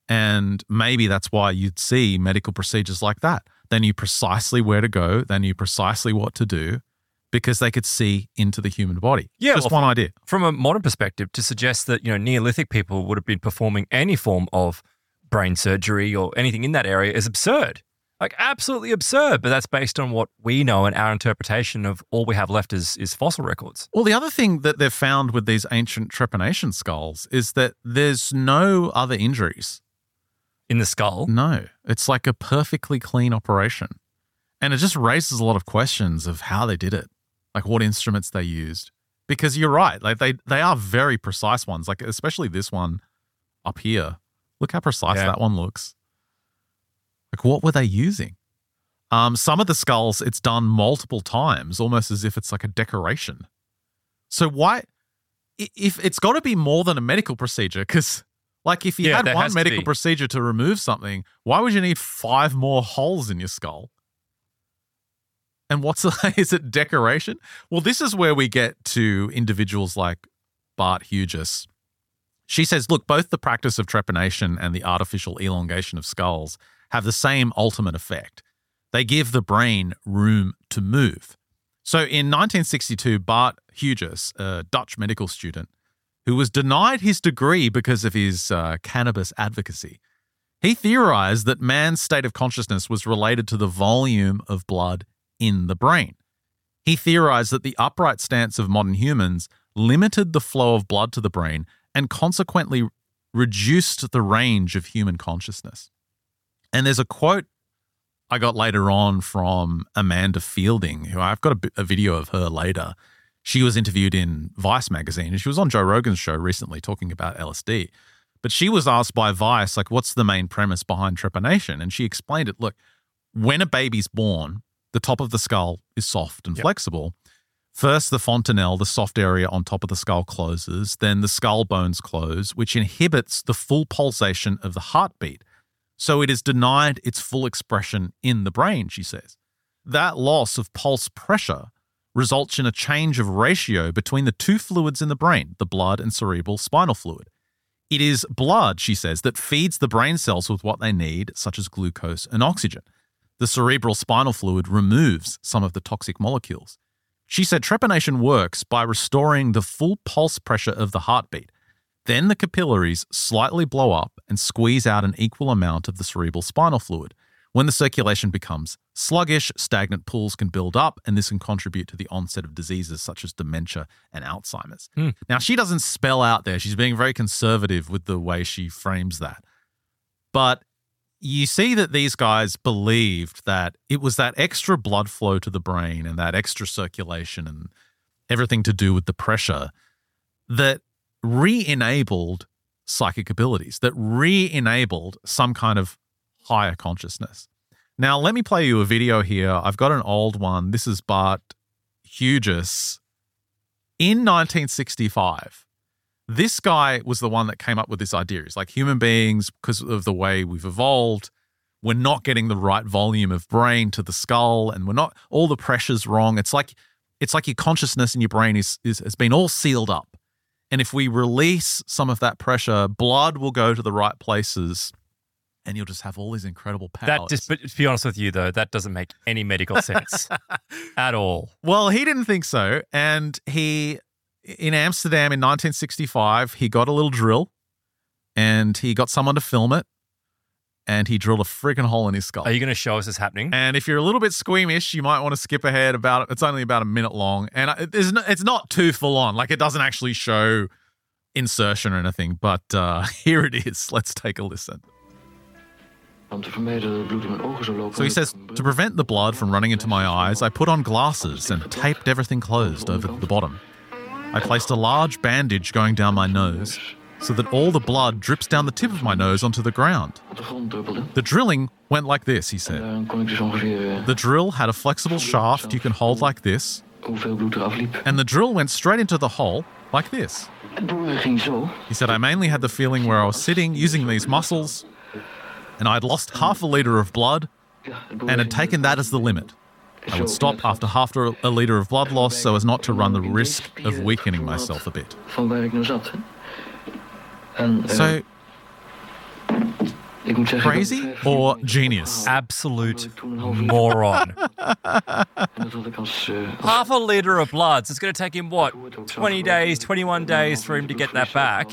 And maybe that's why you'd see medical procedures like that. They knew precisely where to go. They knew precisely what to do because they could see into the human body. Yeah, Just well, one idea. From a modern perspective, to suggest that, you know, Neolithic people would have been performing any form of brain surgery or anything in that area is absurd. Like, absolutely absurd. But that's based on what we know and our interpretation of all we have left is, is fossil records. Well, the other thing that they've found with these ancient trepanation skulls is that there's no other injuries. In the skull? No. It's like a perfectly clean operation. And it just raises a lot of questions of how they did it, like what instruments they used. Because you're right, like they, they are very precise ones, like especially this one up here. Look how precise Yeah. that one looks. Like, what were they using? Um, some of the skulls, it's done multiple times, almost as if it's like a decoration. So why, if it's got to be more than a medical procedure, because like if you Yeah, had there one has to medical be. procedure to remove something, why would you need five more holes in your skull? And what's the, is it decoration? Well, this is where we get to individuals like Bart Hughes. She says, look, both the practice of trepanation and the artificial elongation of skulls have the same ultimate effect. They give the brain room to move. So in nineteen sixty-two, Bart Hughes, a Dutch medical student, who was denied his degree because of his uh, cannabis advocacy, he theorized that man's state of consciousness was related to the volume of blood in the brain. He theorized that the upright stance of modern humans limited the flow of blood to the brain and consequently reduced the range of human consciousness. And there's a quote I got later on from Amanda Fielding, who I've got a, bi- a video of her later. She was interviewed in Vice magazine and she was on Joe Rogan's show recently talking about L S D. But she was asked by Vice, like, what's the main premise behind trepanation? And she explained it. Look, when a baby's born, the top of the skull is soft and Yep. flexible. First, the fontanelle, the soft area on top of the skull, closes. Then the skull bones close, which inhibits the full pulsation of the heartbeat. So it is denied its full expression in the brain, she says. That loss of pulse pressure results in a change of ratio between the two fluids in the brain, the blood and cerebral spinal fluid. It is blood, she says, that feeds the brain cells with what they need, such as glucose and oxygen. The cerebral spinal fluid removes some of the toxic molecules. She said trepanation works by restoring the full pulse pressure of the heartbeat. Then the capillaries slightly blow up and squeeze out an equal amount of the cerebral spinal fluid. When the circulation becomes sluggish, stagnant pools can build up, and this can contribute to the onset of diseases such as dementia and Alzheimer's. Hmm. Now, she doesn't spell out there. She's being very conservative with the way she frames that. But you see that these guys believed that it was that extra blood flow to the brain and that extra circulation and everything to do with the pressure that re-enabled psychic abilities, that re-enabled some kind of higher consciousness. Now, let me play you a video here. I've got an old one. This is Bart Hughes. In nineteen sixty-five, this guy was the one that came up with this idea. It's like human beings, because of the way we've evolved, we're not getting the right volume of brain to the skull, and we're not, all the pressure's wrong. It's like it's like your consciousness in your brain is, is has been all sealed up. And if we release some of that pressure, blood will go to the right places, and you'll just have all these incredible powers. That just, but to be honest with you, though, that doesn't make any medical sense at all. Well, he didn't think so. And he, in Amsterdam in nineteen sixty-five, he got a little drill and he got someone to film it, and he drilled a freaking hole in his skull. Are you going to show us this happening? And if you're a little bit squeamish, you might want to skip ahead about, it's only about a minute long. And it's not, it's not too full on. Like, it doesn't actually show insertion or anything, but uh, here it is. Let's take a listen. So he says, to prevent the blood from running into my eyes, I put on glasses and taped everything closed over the bottom. I placed a large bandage going down my nose so that all the blood drips down the tip of my nose onto the ground. The drilling went like this, he said. The drill had a flexible shaft you can hold like this, and the drill went straight into the hole like this. He said, I mainly had the feeling where I was sitting using these muscles, and I had lost half a litre of blood and had taken that as the limit. I would stop after half a litre of blood loss so as not to run the risk of weakening myself a bit. So, crazy or genius? Absolute moron. Half a litre of blood. So it's going to take him, what, twenty days, twenty-one days for him to get that back?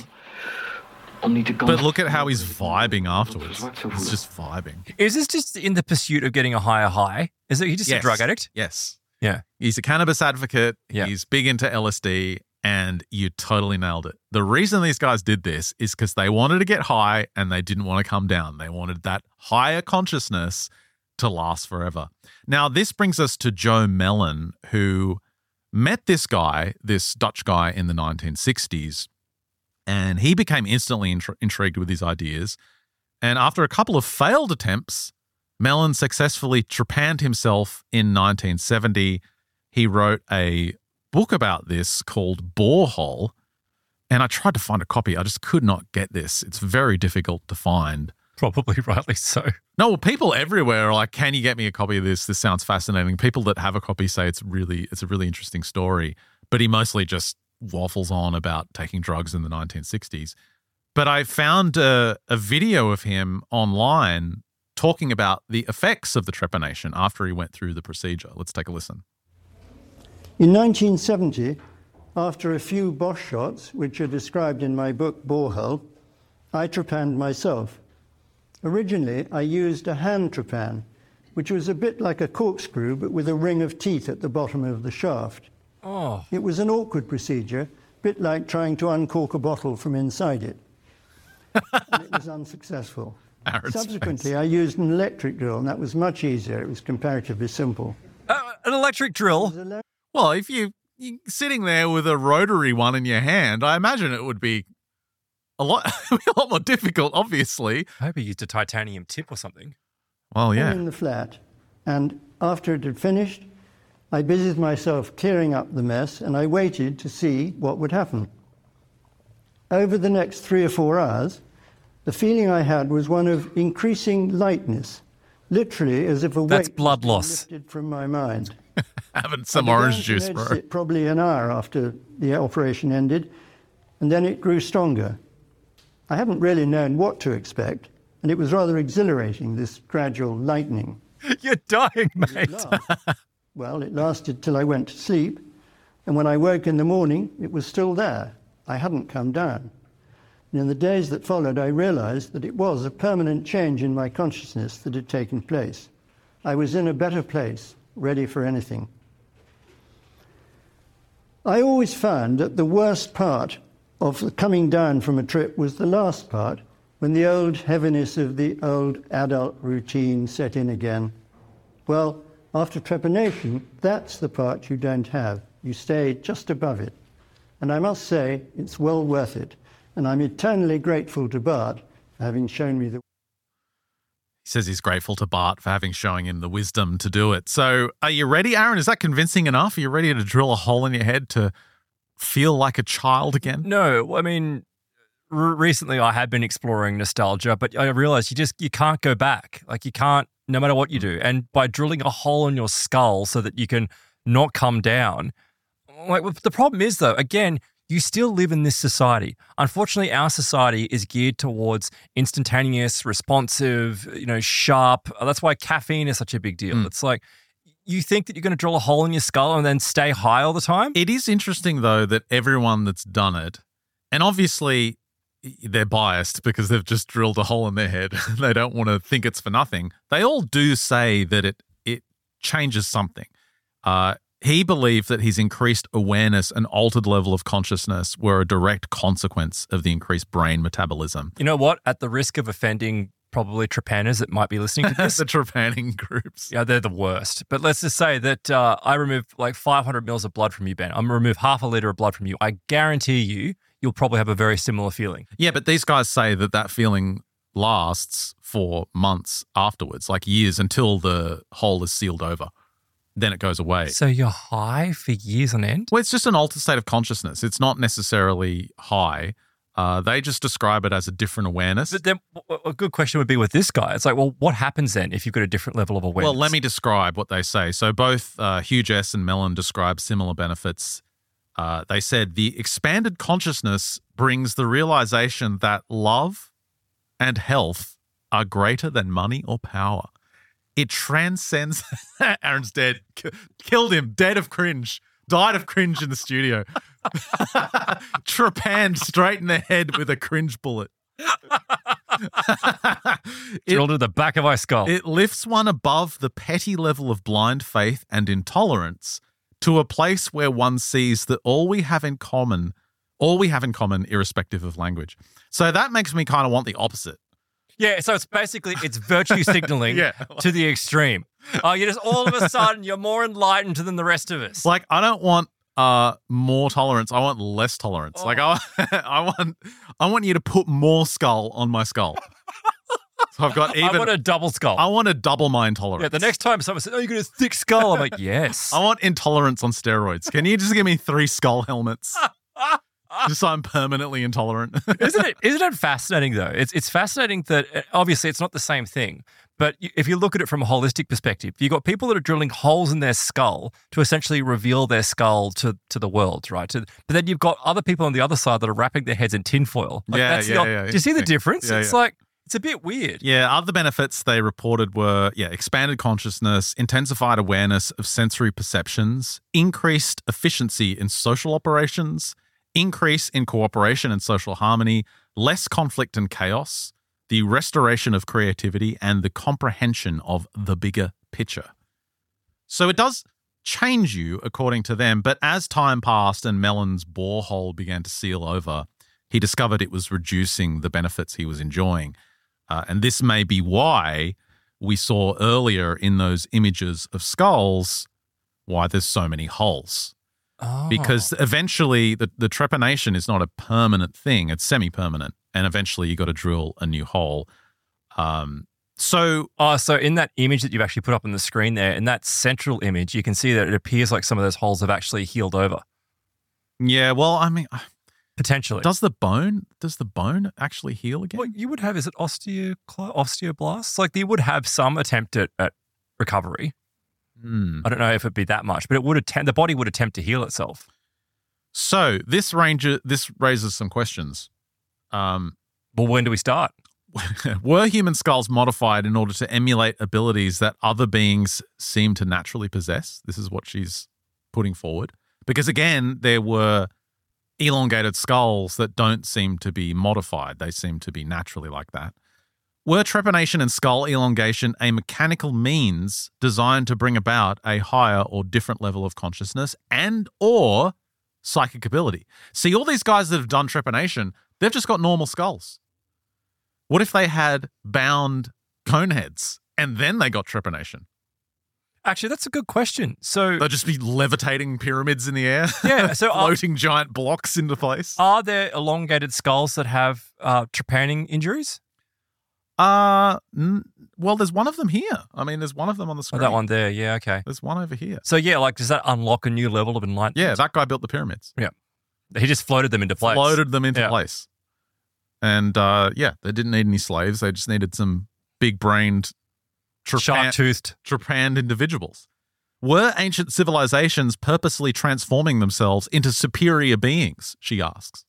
But look at how he's vibing afterwards. He's just vibing. Is this just in the pursuit of getting a higher high? Is he just yes. a drug addict? Yes. Yeah. He's a cannabis advocate. Yeah. He's big into L S D, and you totally nailed it. The reason these guys did this is because they wanted to get high and they didn't want to come down. They wanted that higher consciousness to last forever. Now, this brings us to Joe Mellon, who met this guy, this Dutch guy in the nineteen sixties, and he became instantly intri- intrigued with his ideas. And after a couple of failed attempts, Mellon successfully trepanned himself in nineteen seventy. He wrote a book about this called Borehole, and I tried to find a copy. I just could not get this. It's very difficult to find. Probably rightly so. No, well, people everywhere are like, can you get me a copy of this? This sounds fascinating. People that have a copy say it's really, it's a really interesting story, but he mostly just waffles on about taking drugs in the nineteen sixties. But I found a, a video of him online talking about the effects of the trepanation after he went through the procedure. Let's take a listen. In nineteen seventy, after a few Bosch shots, which are described in my book Borehole, I trepanned myself. Originally, I used a hand trepan, which was a bit like a corkscrew, but with a ring of teeth at the bottom of the shaft. Oh. It was an awkward procedure, a bit like trying to uncork a bottle from inside it. And it was unsuccessful. Aaron's Subsequently, face. I used an electric drill, and that was much easier. It was comparatively simple. Uh, an electric drill? Well, if you, you're sitting there with a rotary one in your hand, I imagine it would be a lot, a lot more difficult, obviously. I hope he used a titanium tip or something. Well, yeah. In the flat, and after it had finished, I busied myself clearing up the mess, and I waited to see what would happen. Over the next three or four hours, the feeling I had was one of increasing lightness, literally as if a That's weight blood was loss. lifted from my mind. having some I began orange to juice, notice bro. it probably an hour after the operation ended, and then it grew stronger. I hadn't really known what to expect, and it was rather exhilarating, this gradual lightening. You're dying, mate. It lasted- well, it lasted till I went to sleep, and when I woke in the morning, it was still there. I hadn't come down. And in the days that followed, I realized that it was a permanent change in my consciousness that had taken place. I was in a better place, ready for anything. I always found that the worst part of the coming down from a trip was the last part, when the old heaviness of the old adult routine set in again. Well, after trepanation, that's the part you don't have. You stay just above it. And I must say, it's well worth it. And I'm eternally grateful to Bart for having shown me the... He says he's grateful to Bart for having shown him the wisdom to do it. So are you ready, Aaron? Is that convincing enough? Are you ready to drill a hole in your head to feel like a child again? No, I mean, r- recently I had been exploring nostalgia, but I realized you just, you can't go back. Like you can't, no matter what you do. And by drilling a hole in your skull so that you can not come down, like the problem is though, again, you still live in this society. Unfortunately, our society is geared towards instantaneous, responsive, you know, sharp. That's why caffeine is such a big deal. Mm. It's like you think that you're going to drill a hole in your skull and then stay high all the time. It is interesting, though, that everyone that's done it, and obviously they're biased because they've just drilled a hole in their head. They don't want to think it's for nothing. They all do say that it it changes something. Uh, He believed that his increased awareness and altered level of consciousness were a direct consequence of the increased brain metabolism. You know what? At the risk of offending probably trepanners that might be listening to this. The trepanning groups. Yeah, they're the worst. But let's just say that uh, I removed like five hundred mils of blood from you, Ben. I'm going to remove half a litre of blood from you. I guarantee you, you'll probably have a very similar feeling. Yeah, but these guys say that that feeling lasts for months afterwards, like years until the hole is sealed over. Then it goes away. So you're high for years on end? Well, it's just an altered state of consciousness. It's not necessarily high. Uh, they just describe it as a different awareness. But then a good question would be with this guy. It's like, well, what happens then if you've got a different level of awareness? Well, let me describe what they say. So both uh, Hugh Jess and Mellon describe similar benefits. Uh, they said the expanded consciousness brings the realization that love and health are greater than money or power. It transcends. Aaron's dead. K- killed him. Dead of cringe. Died of cringe in the studio. Trepanned straight in the head with a cringe bullet. Drilled to the back of my skull. It lifts one above the petty level of blind faith and intolerance to a place where one sees that all we have in common, all we have in common, irrespective of language. So that makes me kind of want the opposite. Yeah, so it's basically, it's virtue signaling Yeah. to the extreme. Oh, you're just all of a sudden, you're more enlightened than the rest of us. Like, I don't want uh, more tolerance. I want less tolerance. Oh. Like, I, I want I want you to put more skull on my skull. So I've got even... I want a double skull. I want to double my intolerance. Yeah, the next time someone says, oh, you got a thick skull, I'm like, yes. I want intolerance on steroids. Can you just give me three skull helmets? Just so I'm permanently intolerant. Isn't it? Isn't it fascinating though? It's it's fascinating that uh, obviously it's not the same thing, but you, if you look at it from a holistic perspective, you've got people that are drilling holes in their skull to essentially reveal their skull to to the world, right? To, but then you've got other people on the other side that are wrapping their heads in tinfoil. Like Yeah, that's yeah, the, yeah. Do you see the difference? Yeah, it's yeah. like it's a bit weird. Yeah, other benefits they reported were, yeah, expanded consciousness, intensified awareness of sensory perceptions, increased efficiency in social operations, increase in cooperation and social harmony, less conflict and chaos, the restoration of creativity, and the comprehension of the bigger picture. So it does change you, according to them, but as time passed and Mellon's borehole began to seal over, he discovered it was reducing the benefits he was enjoying. Uh, and this may be why we saw earlier in those images of skulls why there's so many holes. Oh. Because eventually the, the trepanation is not a permanent thing. It's semi-permanent. And eventually you got to drill a new hole. Um, so, Oh, so in that image that you've actually put up on the screen there, in that central image, you can see that it appears like some of those holes have actually healed over. yeah, well, I mean, Potentially. does the bone, does the bone actually heal again? What you would have, is it osteo, osteoblasts? Like you would have some attempt at, at recovery. Hmm. I don't know if it'd be that much, but it would attempt, the body would attempt to heal itself. So this ranger, this raises some questions. Um, Well, when do we start? were human skulls modified in order to emulate abilities that other beings seem to naturally possess? This is what she's putting forward. Because again, there were elongated skulls that don't seem to be modified. They seem to be naturally like that. Were trepanation and skull elongation a mechanical means designed to bring about a higher or different level of consciousness and or psychic ability? See, all these guys that have done trepanation, they've just got normal skulls. What if they had bound cone heads and then they got trepanation? Actually, that's a good question. So, They'll just be levitating pyramids in the air. Yeah, so are- floating giant blocks into place. are there elongated skulls that have uh, trepanning injuries? Uh, n- well, there's one of them here. I mean, there's one of them on the Oh, screen. that one there. Yeah, okay. There's one over here. So, yeah, like, does that unlock a new level of enlightenment? Yeah, that guy built the pyramids. He just floated them into place. Floated them into Yeah. place. And uh, yeah, they didn't need any slaves. They just needed some big-brained, trepan- Shark-toothed. trepanned individuals. Were ancient civilizations purposely transforming themselves into superior beings, she asks.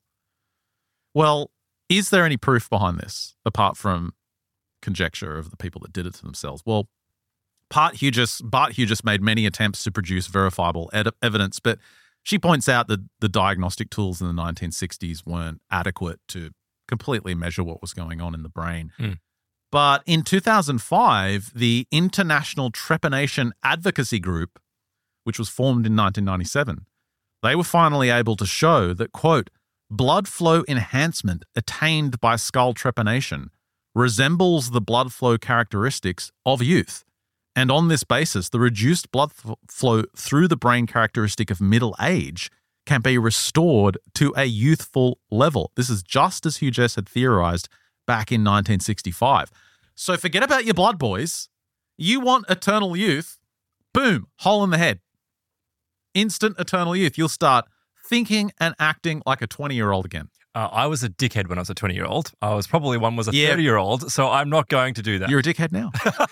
Well, is there any proof behind this, apart from conjecture of the people that did it to themselves? Well, Bart Hughes, Bart Hughes made many attempts to produce verifiable ed- evidence, but she points out that the diagnostic tools in the nineteen sixties weren't adequate to completely measure what was going on in the brain. Mm. But in two thousand five, the International Trepanation Advocacy Group, which was formed in nineteen ninety-seven, they were finally able to show that, quote, blood flow enhancement attained by skull trepanation resembles the blood flow characteristics of youth. And on this basis, the reduced blood f- flow through the brain characteristic of middle age can be restored to a youthful level. This is just as Hughes had theorized back in nineteen sixty-five. So forget about your blood, boys. You want eternal youth, boom, hole in the head. Instant eternal youth. You'll start thinking and acting like a twenty-year-old again. Uh, I was a dickhead when I was a twenty-year-old. I was probably one was a Yeah. thirty-year-old, so I'm not going to do that. You're a dickhead now.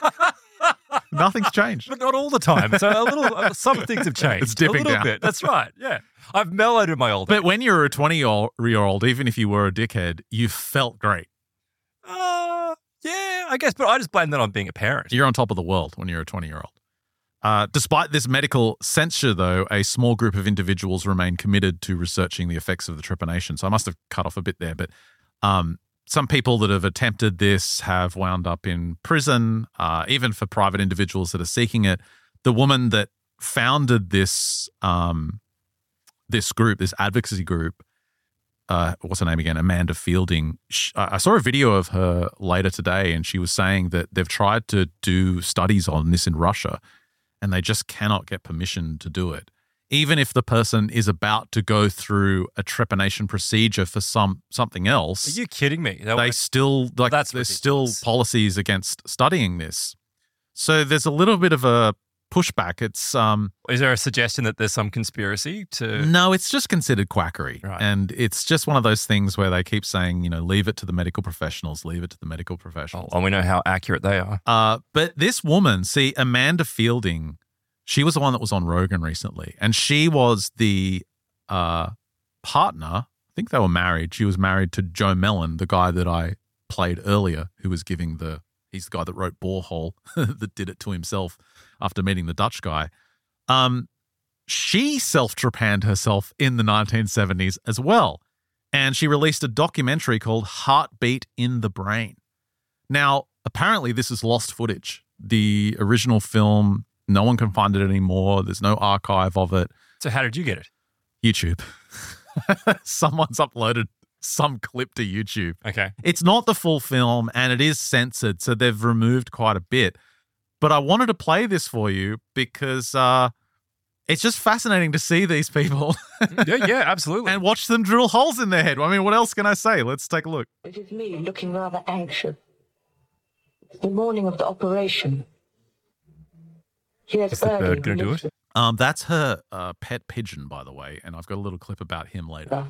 Nothing's changed. But not all the time. So a little, uh, some things have changed. It's dipping a little down. bit. That's right. Yeah, I've mellowed in my old. But when you were a twenty-year-old, even if you were a dickhead, you felt great. Uh, yeah, I guess. But I just blame that on being a parent. You're on top of the world when you're a twenty-year-old. Uh, despite this medical censure, though, a small group of individuals remain committed to researching the effects of the trepanation. So I must have cut off a bit there, but um, some people that have attempted this have wound up in prison, uh, even for private individuals that are seeking it. The woman that founded this um, this group, this advocacy group, uh, what's her name again? Amanda Fielding. She, I saw a video of her later today, and she was saying that they've tried to do studies on this in Russia, and they just cannot get permission to do it. Even if the person is about to go through a trepanation procedure for some something else, Are you kidding me? That they was- still like That's there's still ridiculous. policies against studying this. So there's a little bit of a pushback. It's um Is there a suggestion that there's some conspiracy to? no, it's just considered quackery. Right. And it's just one of those things where they keep saying, you know, leave it to the medical professionals, leave it to the medical Oh, professionals. and we know how accurate they are. Uh, but this woman, see, Amanda Fielding, she was the one that was on Rogan recently, and she was the uh, partner. I think they were married. She was married to Joe Mellon, the guy that I played earlier, who was giving the, he's the guy that wrote Borehole, that did it to himself after meeting the Dutch guy. Um, she self-trepanned herself in the nineteen seventies as well, and she released a documentary called Heartbeat in the Brain. Now, apparently this is lost footage. The original film, no one can find it anymore. There's no archive of it. So how did you get it? YouTube. Someone's uploaded some clip to YouTube. Okay. It's not the full film, and it is censored, so they've removed quite a bit. But I wanted to play this for you because uh, it's just fascinating to see these people Yeah, yeah, absolutely. and watch them drill holes in their head. I mean, what else can I say? Let's take a look. It is me looking rather anxious. The morning of the operation. Here's Is the Ernie, bird who gonna do lives it? Um, that's her uh, pet pigeon, by the way, and I've got a little clip about him later. with her.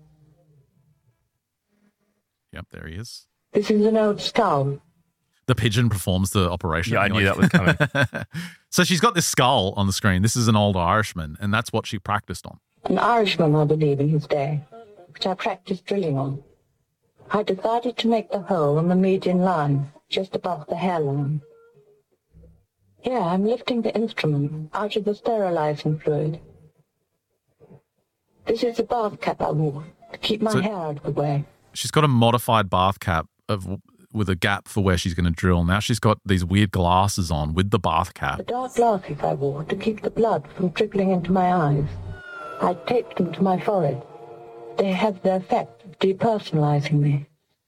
Yep, there he is. This is an old skull. The pigeon performs the operation. Yeah, I You're knew that was coming. So she's got this skull on the screen. This is an old Irishman, and that's what she practiced on. An Irishman, I believe, in his day, which I practiced drilling on. I decided to make the hole on the median line, just above the hairline. Here, I'm lifting the instrument out of the sterilizing fluid. This is the bath cap I wore to keep my So- hair out of the way. She's got a modified bath cap of with a gap for where she's going to drill. Now she's got these weird glasses on with the bath cap. The dark glasses I wore to keep the blood from trickling into my eyes. I taped them to my forehead. They have the effect of depersonalizing me.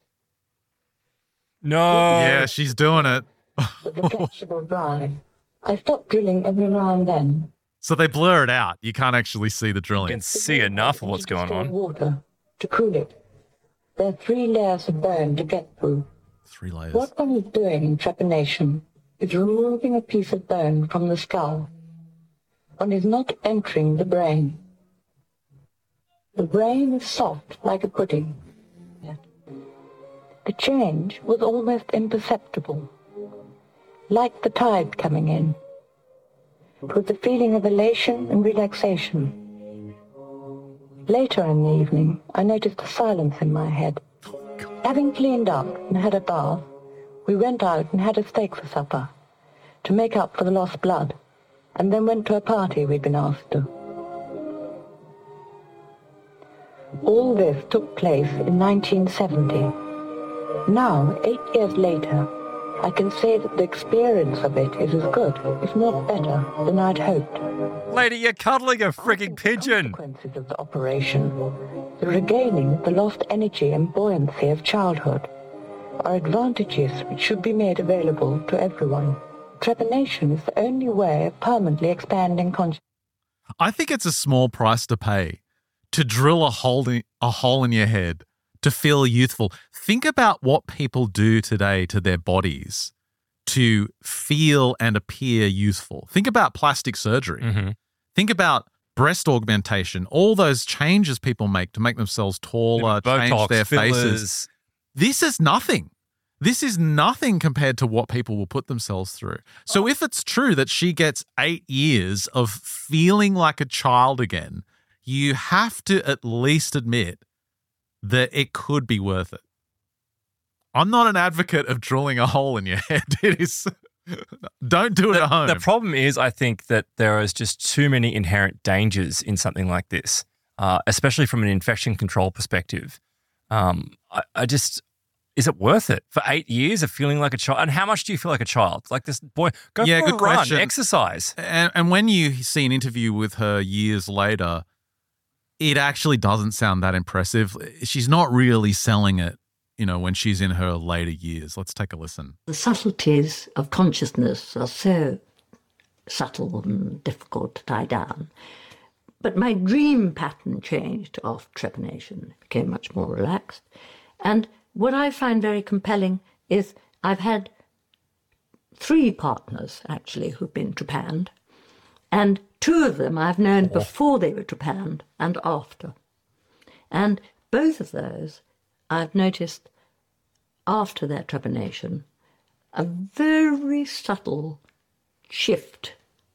No. Yeah, she's doing it. With the flexible drive. I stopped drilling every now and then. So they blur it out. You can't actually see the You drilling. can see enough of what's To going store on. Water to cool it. There are three layers of bone to get through. Three layers. What one is doing in trepanation is removing a piece of bone from the skull. One is not entering the brain. The brain is soft like a pudding. The change was almost imperceptible, like the tide coming in. It was a feeling of elation and relaxation. Later in the evening, I noticed a silence in my head. Having cleaned up and had a bath, we went out and had a steak for supper to make up for the lost blood, and then went to a party we'd been asked to. All this took place in nineteen seventy. Now, eight years later, I can say that the experience of it is as good, if not better, than I'd hoped. Lady, you're cuddling a freaking pigeon. The consequences of the operation, the regaining of the lost energy and buoyancy of childhood, are advantages which should be made available to everyone. Trepanation is the only way of permanently expanding consciousness. I think it's a small price to pay to drill a hole in, a hole in your head to feel youthful. Think about what people do today to their bodies to feel and appear youthful. Think about plastic surgery. Mm-hmm. Think about breast augmentation, all those changes people make to make themselves taller, change Botox, their faces. fillers. This is nothing. This is nothing compared to what people will put themselves through. So Oh. if it's true that she gets eight years of feeling like a child again, you have to at least admit that it could be worth it. I'm not an advocate of drilling a hole in your head. It is. Don't do it The, at home. the problem is, I think that there is just too many inherent dangers in something like this, uh, especially from an infection control perspective. Um, I, I just, is it worth it for eight years of feeling like a child? And how much do you feel like a child? Like this boy, go Yeah, for a good run, question. exercise. And, and when you see an interview with her years later, it actually doesn't sound that impressive. She's not really selling it, you know, when she's in her later years. Let's take a listen. The subtleties of consciousness are so subtle and difficult to tie down. But my dream pattern changed after trepanation. It became much more relaxed. And what I find very compelling is I've had three partners, actually, who've been trepanned. And two of them I've known before they were trepanned and after. And both of those I've noticed after their trepanation a very subtle shift,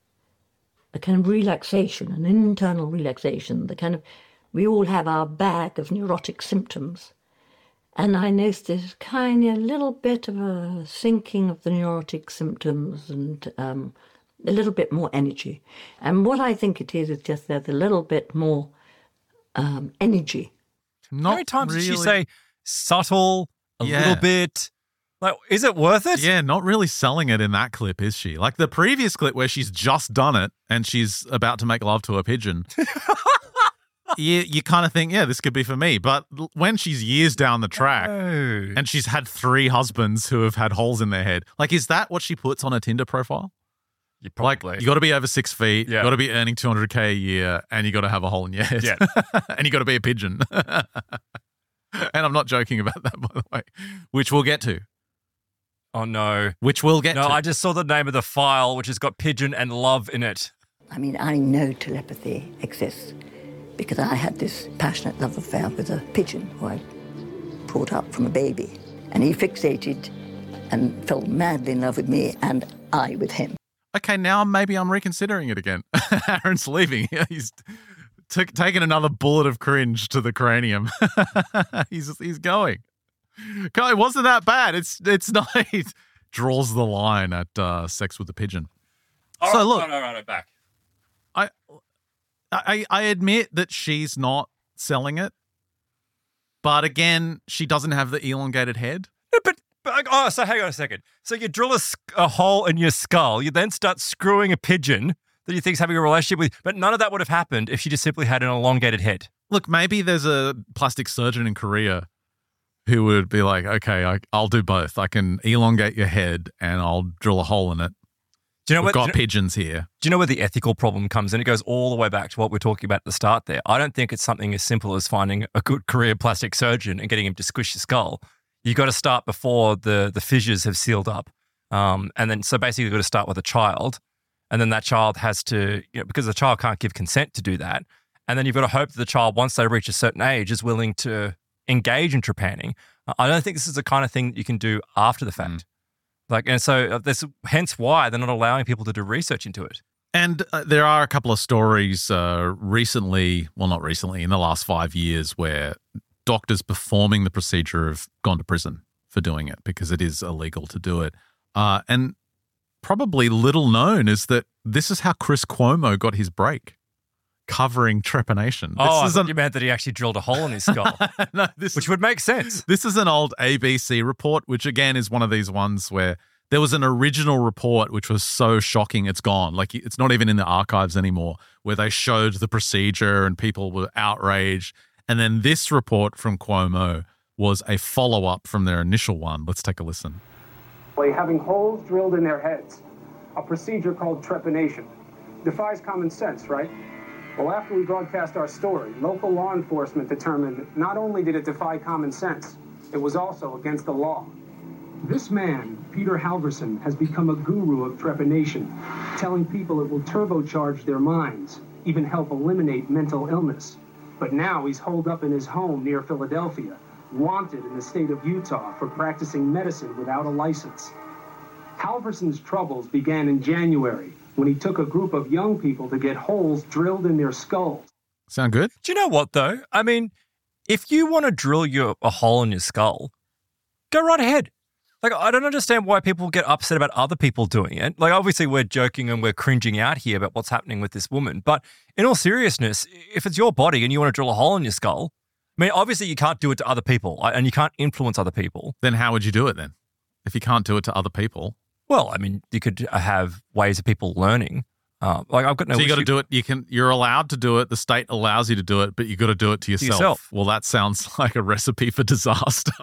a kind of relaxation, an internal relaxation, the kind of, we all have our bag of neurotic symptoms. And I noticed this kind of little bit of a sinking of the neurotic symptoms and um, a little bit more energy. And what I think it is is just there's a little bit more um, energy. Not How many times really, did she say subtle, a Yeah. little bit? Like, is it worth it? Yeah, not really selling it in that clip, is she? Like the previous clip where she's just done it and she's about to make love to a pigeon. you you kind of think, yeah, this could be for me. But l- when she's years down the track Oh. and she's had three husbands who have had holes in their head, like, is that what she puts on her Tinder profile? You probably. Like, you got to be over six feet, Yeah. you got to be earning two hundred K a year, and you got to have a hole in your head. Yeah. And you got to be a pigeon. And I'm not joking about that, by the way, which we'll get to. Oh, no. Which we'll get No, to. I just saw the name of the file, which has got pigeon and love in it. I mean, I know telepathy exists because I had this passionate love affair with a pigeon who I brought up from a baby. And he fixated and fell madly in love with me and I with him. okay, now maybe I'm reconsidering it again. Aaron's leaving. He's t- taking another bullet of cringe to the cranium. he's he's going. God, it wasn't that bad. It's it's not. He draws the line at uh, sex with a pigeon. All so right, look, no, no, no, back. I, I I admit that she's not selling it, but again, she doesn't have the elongated head. No, but, but oh, so hang on a second. So you drill a, a hole in your skull. You then start screwing a pigeon that you think's having a relationship with, but none of that would have happened if she just simply had an elongated head. Look, maybe there's a plastic surgeon in Korea who would be like, okay, I, I'll do both. I can elongate your head and I'll drill a hole in it. Do you know We've what, got do you know, pigeons here. Do you know where the ethical problem comes in? It goes all the way back to what we're talking about at the start there. I don't think it's something as simple as finding a good career plastic surgeon and getting him to squish your skull. You've got to start before the, the fissures have sealed up. Um, and then, so basically you've got to start with a child. And then that child has to, you know, because the child can't give consent to do that. And then you've got to hope that the child, once they reach a certain age, is willing to engage in trepanning. I don't think this is the kind of thing that you can do after the fact. Mm. Like, and so that's hence why they're not allowing people to do research into it. And uh, there are a couple of stories uh, recently, well, not recently, in the last five years where doctors performing the procedure have gone to prison for doing it because it is illegal to do it. Uh, and probably little known is that this is how Chris Cuomo got his break. Covering trepanation. Oh, this I thought you meant that he actually drilled a hole in his skull, no, this which is, would make sense. This is an old A B C report, which again is one of these ones where there was an original report which was so shocking it's gone. Like it's not even in the archives anymore, where they showed the procedure and people were outraged. And then this report from Cuomo was a follow-up from their initial one. Let's take a listen. Having holes drilled in their heads, a procedure called trepanation. Defies common sense, right? Well, after we broadcast our story, local law enforcement determined not only did it defy common sense, it was also against the law. This man, Peter Halverson, has become a guru of trepanation, telling people it will turbocharge their minds, even help eliminate mental illness. But now he's holed up in his home near Philadelphia, wanted in the state of Utah for practicing medicine without a license. Halverson's troubles began in January, when he took a group of young people to get holes drilled in their skulls. Sound good? Do you know what, though? I mean, if you want to drill your, a hole in your skull, go right ahead. Like, I don't understand why people get upset about other people doing it. Like, obviously, we're joking and we're cringing out here about what's happening with this woman. But in all seriousness, if it's your body and you want to drill a hole in your skull, I mean, obviously, you can't do it to other people and you can't influence other people. Then how would you do it then? If you can't do it to other people? Well, I mean, you could have ways of people learning. Uh, like I've got no. So you got to do it. You can. You're allowed to do it. The state allows you to do it, but you got to do it to yourself. yourself. Well, that sounds like a recipe for disaster.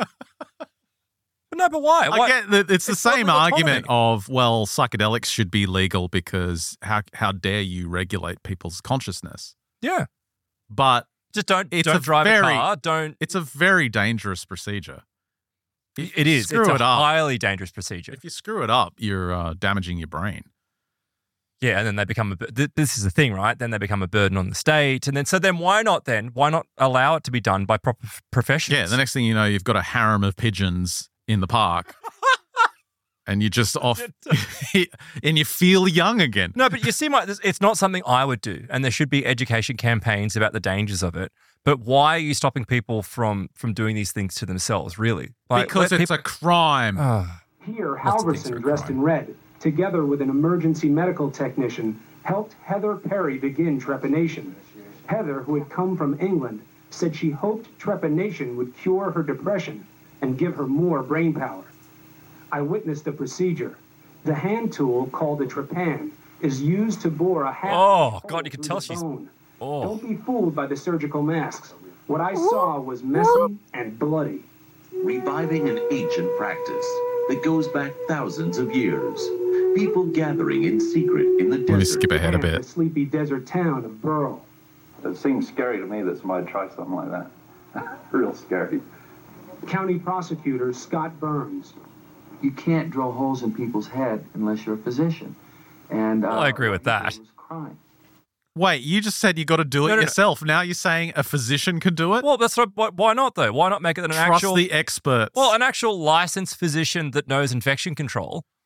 But no, but why? I why? get that it's the It's same not argument autonomy. of, well, psychedelics should be legal because how how dare you regulate people's consciousness? Yeah, But just don't it's don't a drive very- a car. Don't. it's a very dangerous procedure. If It you is. Screw It's a it up. highly dangerous procedure. If you screw it up, you're uh, damaging your brain. Yeah, and then they become a. bu- th- This is the thing, right? Then they become a burden on the state, and then so then why not then? Why not allow it to be done by proper f- professionals? Yeah. The next thing you know, you've got a harem of pigeons in the park, and you just off, and you feel young again. No, but you see, my, this- it's not something I would do, and there should be education campaigns about the dangers of it. But why are you stopping people from from doing these things to themselves? Really? Like, Because let it's people- a crime. Ah. Here, Lots of things are a Halverson, dressed crime. in red, together with an emergency medical technician, helped Heather Perry begin trepanation. Heather, who had come from England, said she hoped trepanation would cure her depression and give her more brain power. I witnessed the procedure. The hand tool, called a trepan, is used to bore a half Oh, hole God, you can through tell the she's- bone. Oh. Don't be fooled by the surgical masks. What I saw was messy and bloody. Reviving an ancient practice that goes back thousands of years. People gathering in secret in the Let me desert. skip ahead a And bit. the sleepy desert town of Burl. It seems scary to me that somebody would try something like that. Real scary. County prosecutor Scott Burns. You can't drill holes in people's head unless you're a physician. And uh, Well, I agree with that. it was crime. Wait, you just said you got to do it No, no, no. yourself. Now you're saying a physician can do it? Well, that's what. why- Why not though? Why not make it an Trust actual? the experts. Well, an actual licensed physician that knows infection control.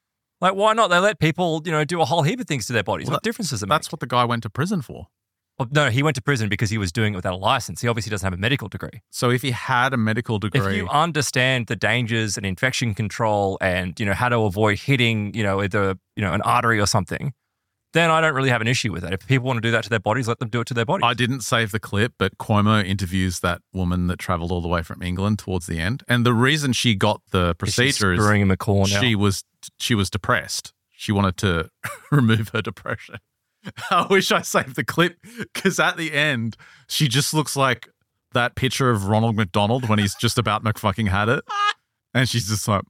Like, why not? They let people, you know, do a whole heap of things to their bodies. Well, what that, difference does it make? That's what the guy went to prison for. Well, no, he went to prison because he was doing it without a license. He obviously doesn't have a medical degree. So if he had a medical degree, If you understand the dangers and infection control and, you know, how to avoid hitting, you know, either, you know, an artery or something, then I don't really have an issue with that. If people want to do that to their bodies, let them do it to their bodies. I didn't save the clip, but Cuomo interviews that woman that traveled all the way from England towards the end. And the reason she got the procedure is screwing him a corner. she was she was depressed. She wanted to remove her depression. I wish I saved the clip because at the end, she just looks like that picture of Ronald McDonald when he's just about McFucking had it. And she's just like,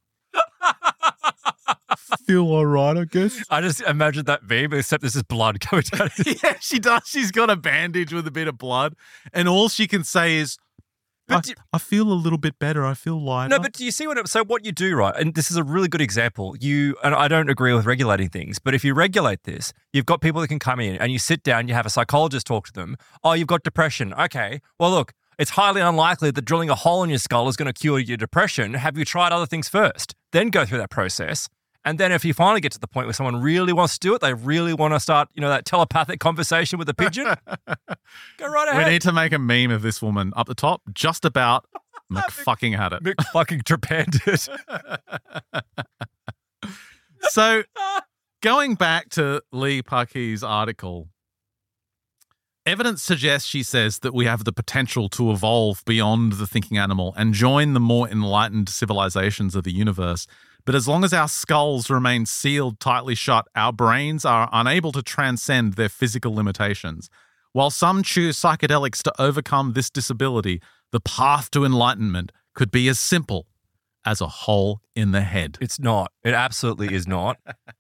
feel all right, I guess. I just imagine that meme, except there's just blood coming down. Yeah, she does. She's got a bandage with a bit of blood. And all she can say is, I, do, I feel a little bit better. I feel lighter. No, but do you see what it, so what you do, right? And this is a really good example. You, and I don't agree with regulating things, but if you regulate this, you've got people that can come in and you sit down, you have a psychologist talk to them. Oh, you've got depression. Okay. Well, look, it's highly unlikely that drilling a hole in your skull is going to cure your depression. Have you tried other things first? Then go through that process. And then if you finally get to the point where someone really wants to do it, they really want to start, you know, that telepathic conversation with the pigeon, go right ahead. We need to make a meme of this woman up the top, just about McFucking had it. McFucking trepanned it. So going back to Lee Parkey's article, evidence suggests, she says, that we have the potential to evolve beyond the thinking animal and join the more enlightened civilizations of the universe. But as long as our skulls remain sealed tightly shut, our brains are unable to transcend their physical limitations. While some choose psychedelics to overcome this disability, the path to enlightenment could be as simple as a hole in the head. It's not. It absolutely is not.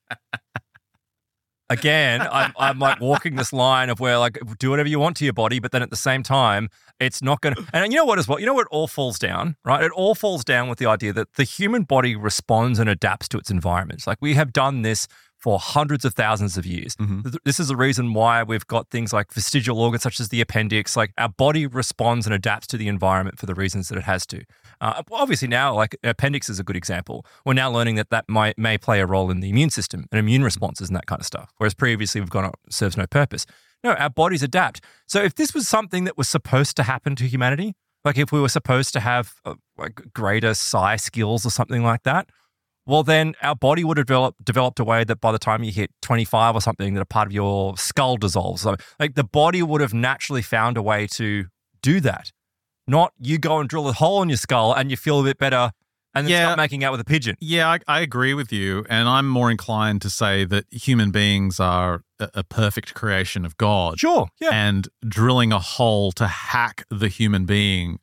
Again, I'm, I'm like walking this line of where, like, do whatever you want to your body, but then at the same time, it's not going to. And you know what as well? You know what it all falls down, right? It all falls down with the idea that the human body responds and adapts to its environments. Like, we have done this for hundreds of thousands of years. Mm-hmm. This is the reason why we've got things like vestigial organs such as the appendix. Like, our body responds and adapts to the environment for the reasons that it has to. Uh, obviously now, like, appendix is a good example. We're now learning that that might, may play a role in the immune system and immune responses and that kind of stuff. Whereas previously we've gone, oh, it serves no purpose. No, our bodies adapt. So if this was something that was supposed to happen to humanity, like if we were supposed to have uh, like greater psi skills or something like that, well, then our body would have developed, developed a way that by the time you hit twenty-five or something, that a part of your skull dissolves. So, like, the body would have naturally found a way to do that. Not you go and drill a hole in your skull and you feel a bit better and then yeah. start making out with a pigeon. Yeah, I, I agree with you. And I'm more inclined to say that human beings are a, a perfect creation of God. Sure, yeah. And drilling a hole to hack the human being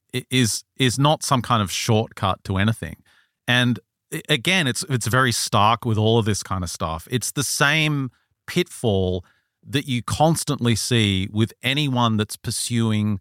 is is not some kind of shortcut to anything. And again, it's it's very stark with all of this kind of stuff. It's the same pitfall that you constantly see with anyone that's pursuing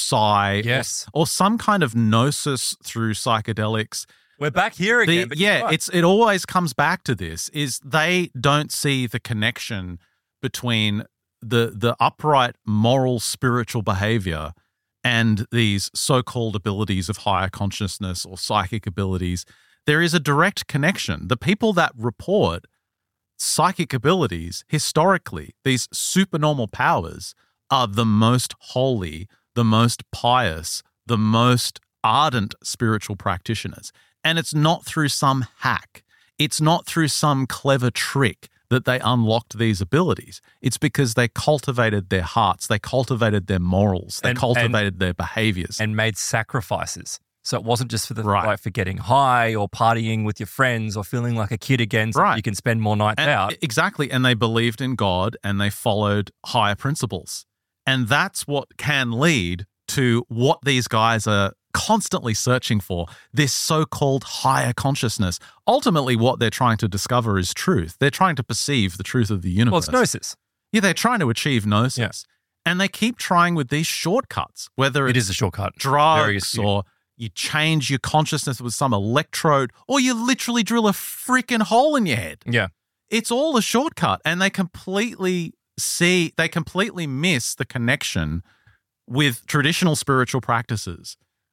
psi yes. or, or some kind of gnosis through psychedelics. We're back here again. The, but yeah, right. it's it always comes back to this, is they don't see the connection between the the upright moral spiritual behavior and these so-called abilities of higher consciousness or psychic abilities. There is a direct connection. The people that report psychic abilities, historically, these supernormal powers, are the most holy, the most pious, the most ardent spiritual practitioners. And it's not through some hack. It's not through some clever trick that they unlocked these abilities. It's because they cultivated their hearts, they cultivated their morals, they and, cultivated and, their behaviors. And made sacrifices. So it wasn't just for the right. like for getting high or partying with your friends or feeling like a kid again so right. you can spend more nights and, out. Exactly. And they believed in God and they followed higher principles. And that's what can lead to what these guys are constantly searching for, this so-called higher consciousness. Ultimately, what they're trying to discover is truth. They're trying to perceive the truth of the universe. Well, it's gnosis. Yeah, they're trying to achieve gnosis. Yeah. And they keep trying with these shortcuts, whether it's it is a shortcut. drugs or you change your consciousness with some electrode or you literally drill a freaking hole in your head. Yeah. It's all a shortcut, and they completely see, they completely miss the connection with traditional spiritual practices,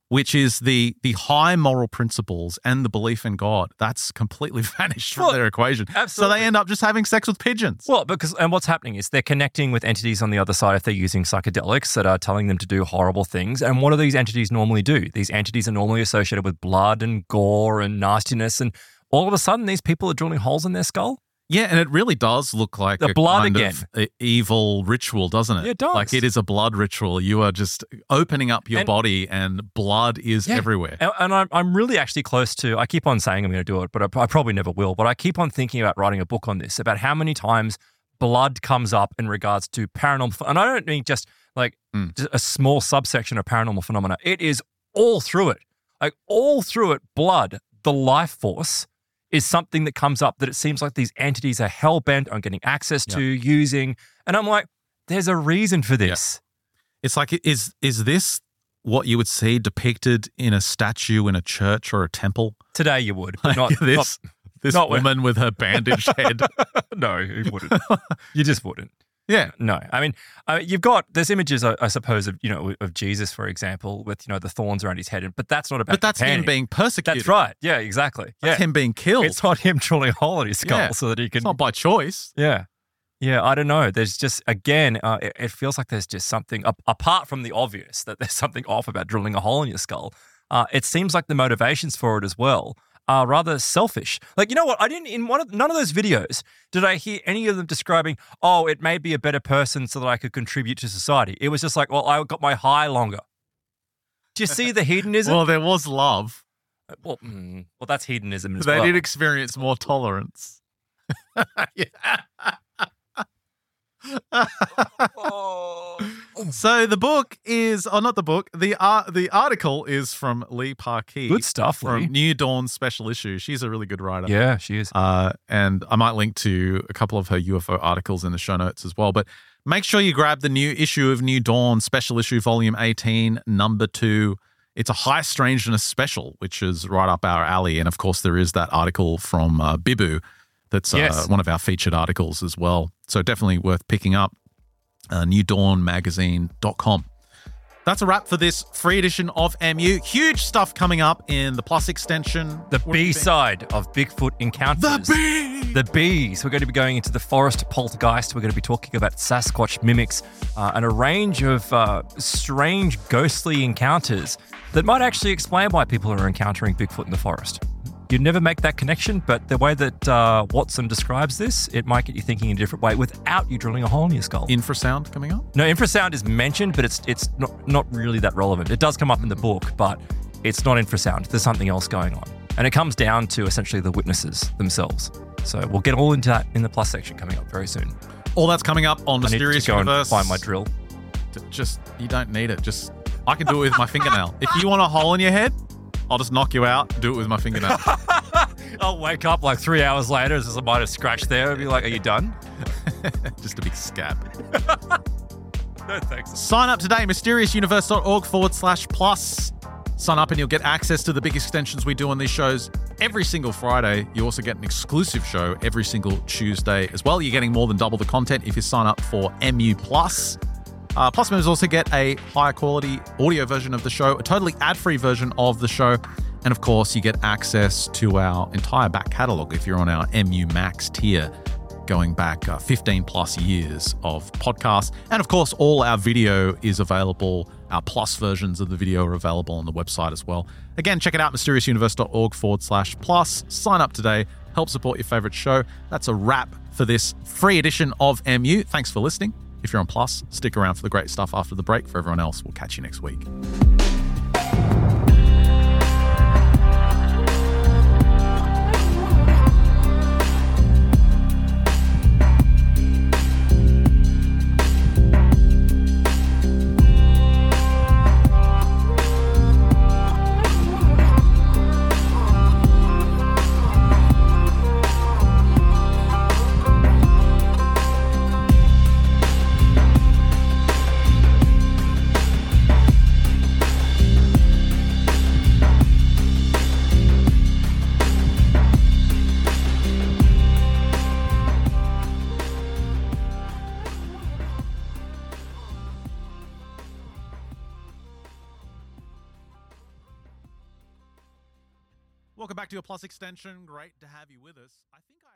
which is the the high moral principles and the belief in God, that's completely vanished from Well, their equation. absolutely. So they end up just having sex with pigeons. Well, because and what's happening is they're connecting with entities on the other side if they're using psychedelics that are telling them to do horrible things. And what do these entities normally do? These entities are normally associated with blood and gore and nastiness. And all of a sudden, these people are drilling holes in their skull. Yeah, and it really does look like The a blood kind again. of e- evil ritual, doesn't it? Yeah, it does. Like it is a blood ritual. You are just opening up your And- body and blood is Yeah. everywhere. And, and I'm, I'm really actually close to, I keep on saying I'm going to do it, but I, I probably never will. But I keep on thinking about writing a book on this, about how many times blood comes up in regards to paranormal. And I don't mean just like Mm. just a small subsection of paranormal phenomena. It is all through it. Like all through it, blood, the life force, is something that comes up that it seems like these entities are hell-bent on getting access to, using. And I'm like, there's a reason for this. It's like, is is this what you would see depicted in a statue in a church or a temple? Today you would, but not this this not when- woman with her bandaged head. No, you wouldn't. You just wouldn't. Yeah. No, I mean, uh, you've got there's images, I, I suppose, of you know of Jesus, for example, with you know the thorns around his head, but that's not about. But that's him Japan. being persecuted. That's right. Yeah, exactly. That's yeah, him being killed. it's not him drilling a hole in his skull Yeah. so that he can. It's not by choice. Yeah, yeah. I don't know. There's just again, uh, it, it feels like there's just something a- apart from the obvious that there's something off about drilling a hole in your skull. Uh, it seems like the motivations for it as well are rather selfish. Like, you know what? I didn't, in one of, none of those videos did I hear any of them describing, oh, it made me a better person so that I could contribute to society. It was just like, well, I got my high longer. Do you see the hedonism? Well, there was love. well, mm, well, that's hedonism as They well. did experience more tolerance. So the book is, oh, not the book. The art, the article is from Lee Parkey. Good stuff, from Lee. New Dawn Special Issue. She's a really good writer. Yeah, she is. Uh, and I might link to a couple of her U F O articles in the show notes as well. But make sure you grab the new issue of New Dawn Special Issue Volume eighteen, Number Two. It's a high strangeness special, which is right up our alley. And of course, there is that article from uh, Bibu that's uh, Yes. one of our featured articles as well. So definitely worth picking up. Uh, new dawn magazine dot com. That's a wrap for this free edition of M U. Huge stuff coming up in the Plus extension. The What do you B think? side of Bigfoot Encounters. The bee! The bees. We're going to be going into the forest poltergeist. We're going to be talking about Sasquatch mimics uh, and a range of uh, strange ghostly encounters that might actually explain why people are encountering Bigfoot in the forest. You'd never make that connection, but the way that uh, Watson describes this, it might get you thinking in a different way without you drilling a hole in your skull. Infrasound coming up? No, infrasound is mentioned, but it's it's not, not really that relevant. It does come up in the book, but it's not infrasound. There's something else going on. And it comes down to essentially the witnesses themselves. So we'll get all into that in the Plus section coming up very soon. All that's coming up on I need Mysterious to go Universe. and find my drill. Just, you don't need it. Just, I can do it with my fingernail. If you want a hole in your head, I'll just knock you out, do it with my fingernail. I'll wake up like three hours later, there's a minor scratch there, and be like, are you done? Just a big scab. No, thanks. Sign up today, mysteriousuniverse.org forward slash plus. Sign up and you'll get access to the big extensions we do on these shows every single Friday. You also get an exclusive show every single Tuesday as well. You're getting more than double the content if you sign up for M U Plus. Uh, Plus members also get a higher quality audio version of the show, a totally ad-free version of the show, and of course, you get access to our entire back catalogue if you're on our M U Max tier, going back uh, fifteen plus years of podcasts. And of course, all our video is available. Our Plus versions of the video are available on the website as well. Again, check it out, mysteriousuniverse.org forward slash plus. Sign up today. Help support your favorite show. That's a wrap for this free edition of M U. Thanks for listening. If you're on Plus, stick around for the great stuff after the break. For everyone else, we'll catch you next week. Welcome back to your Plus Extension. Great to have you with us. I think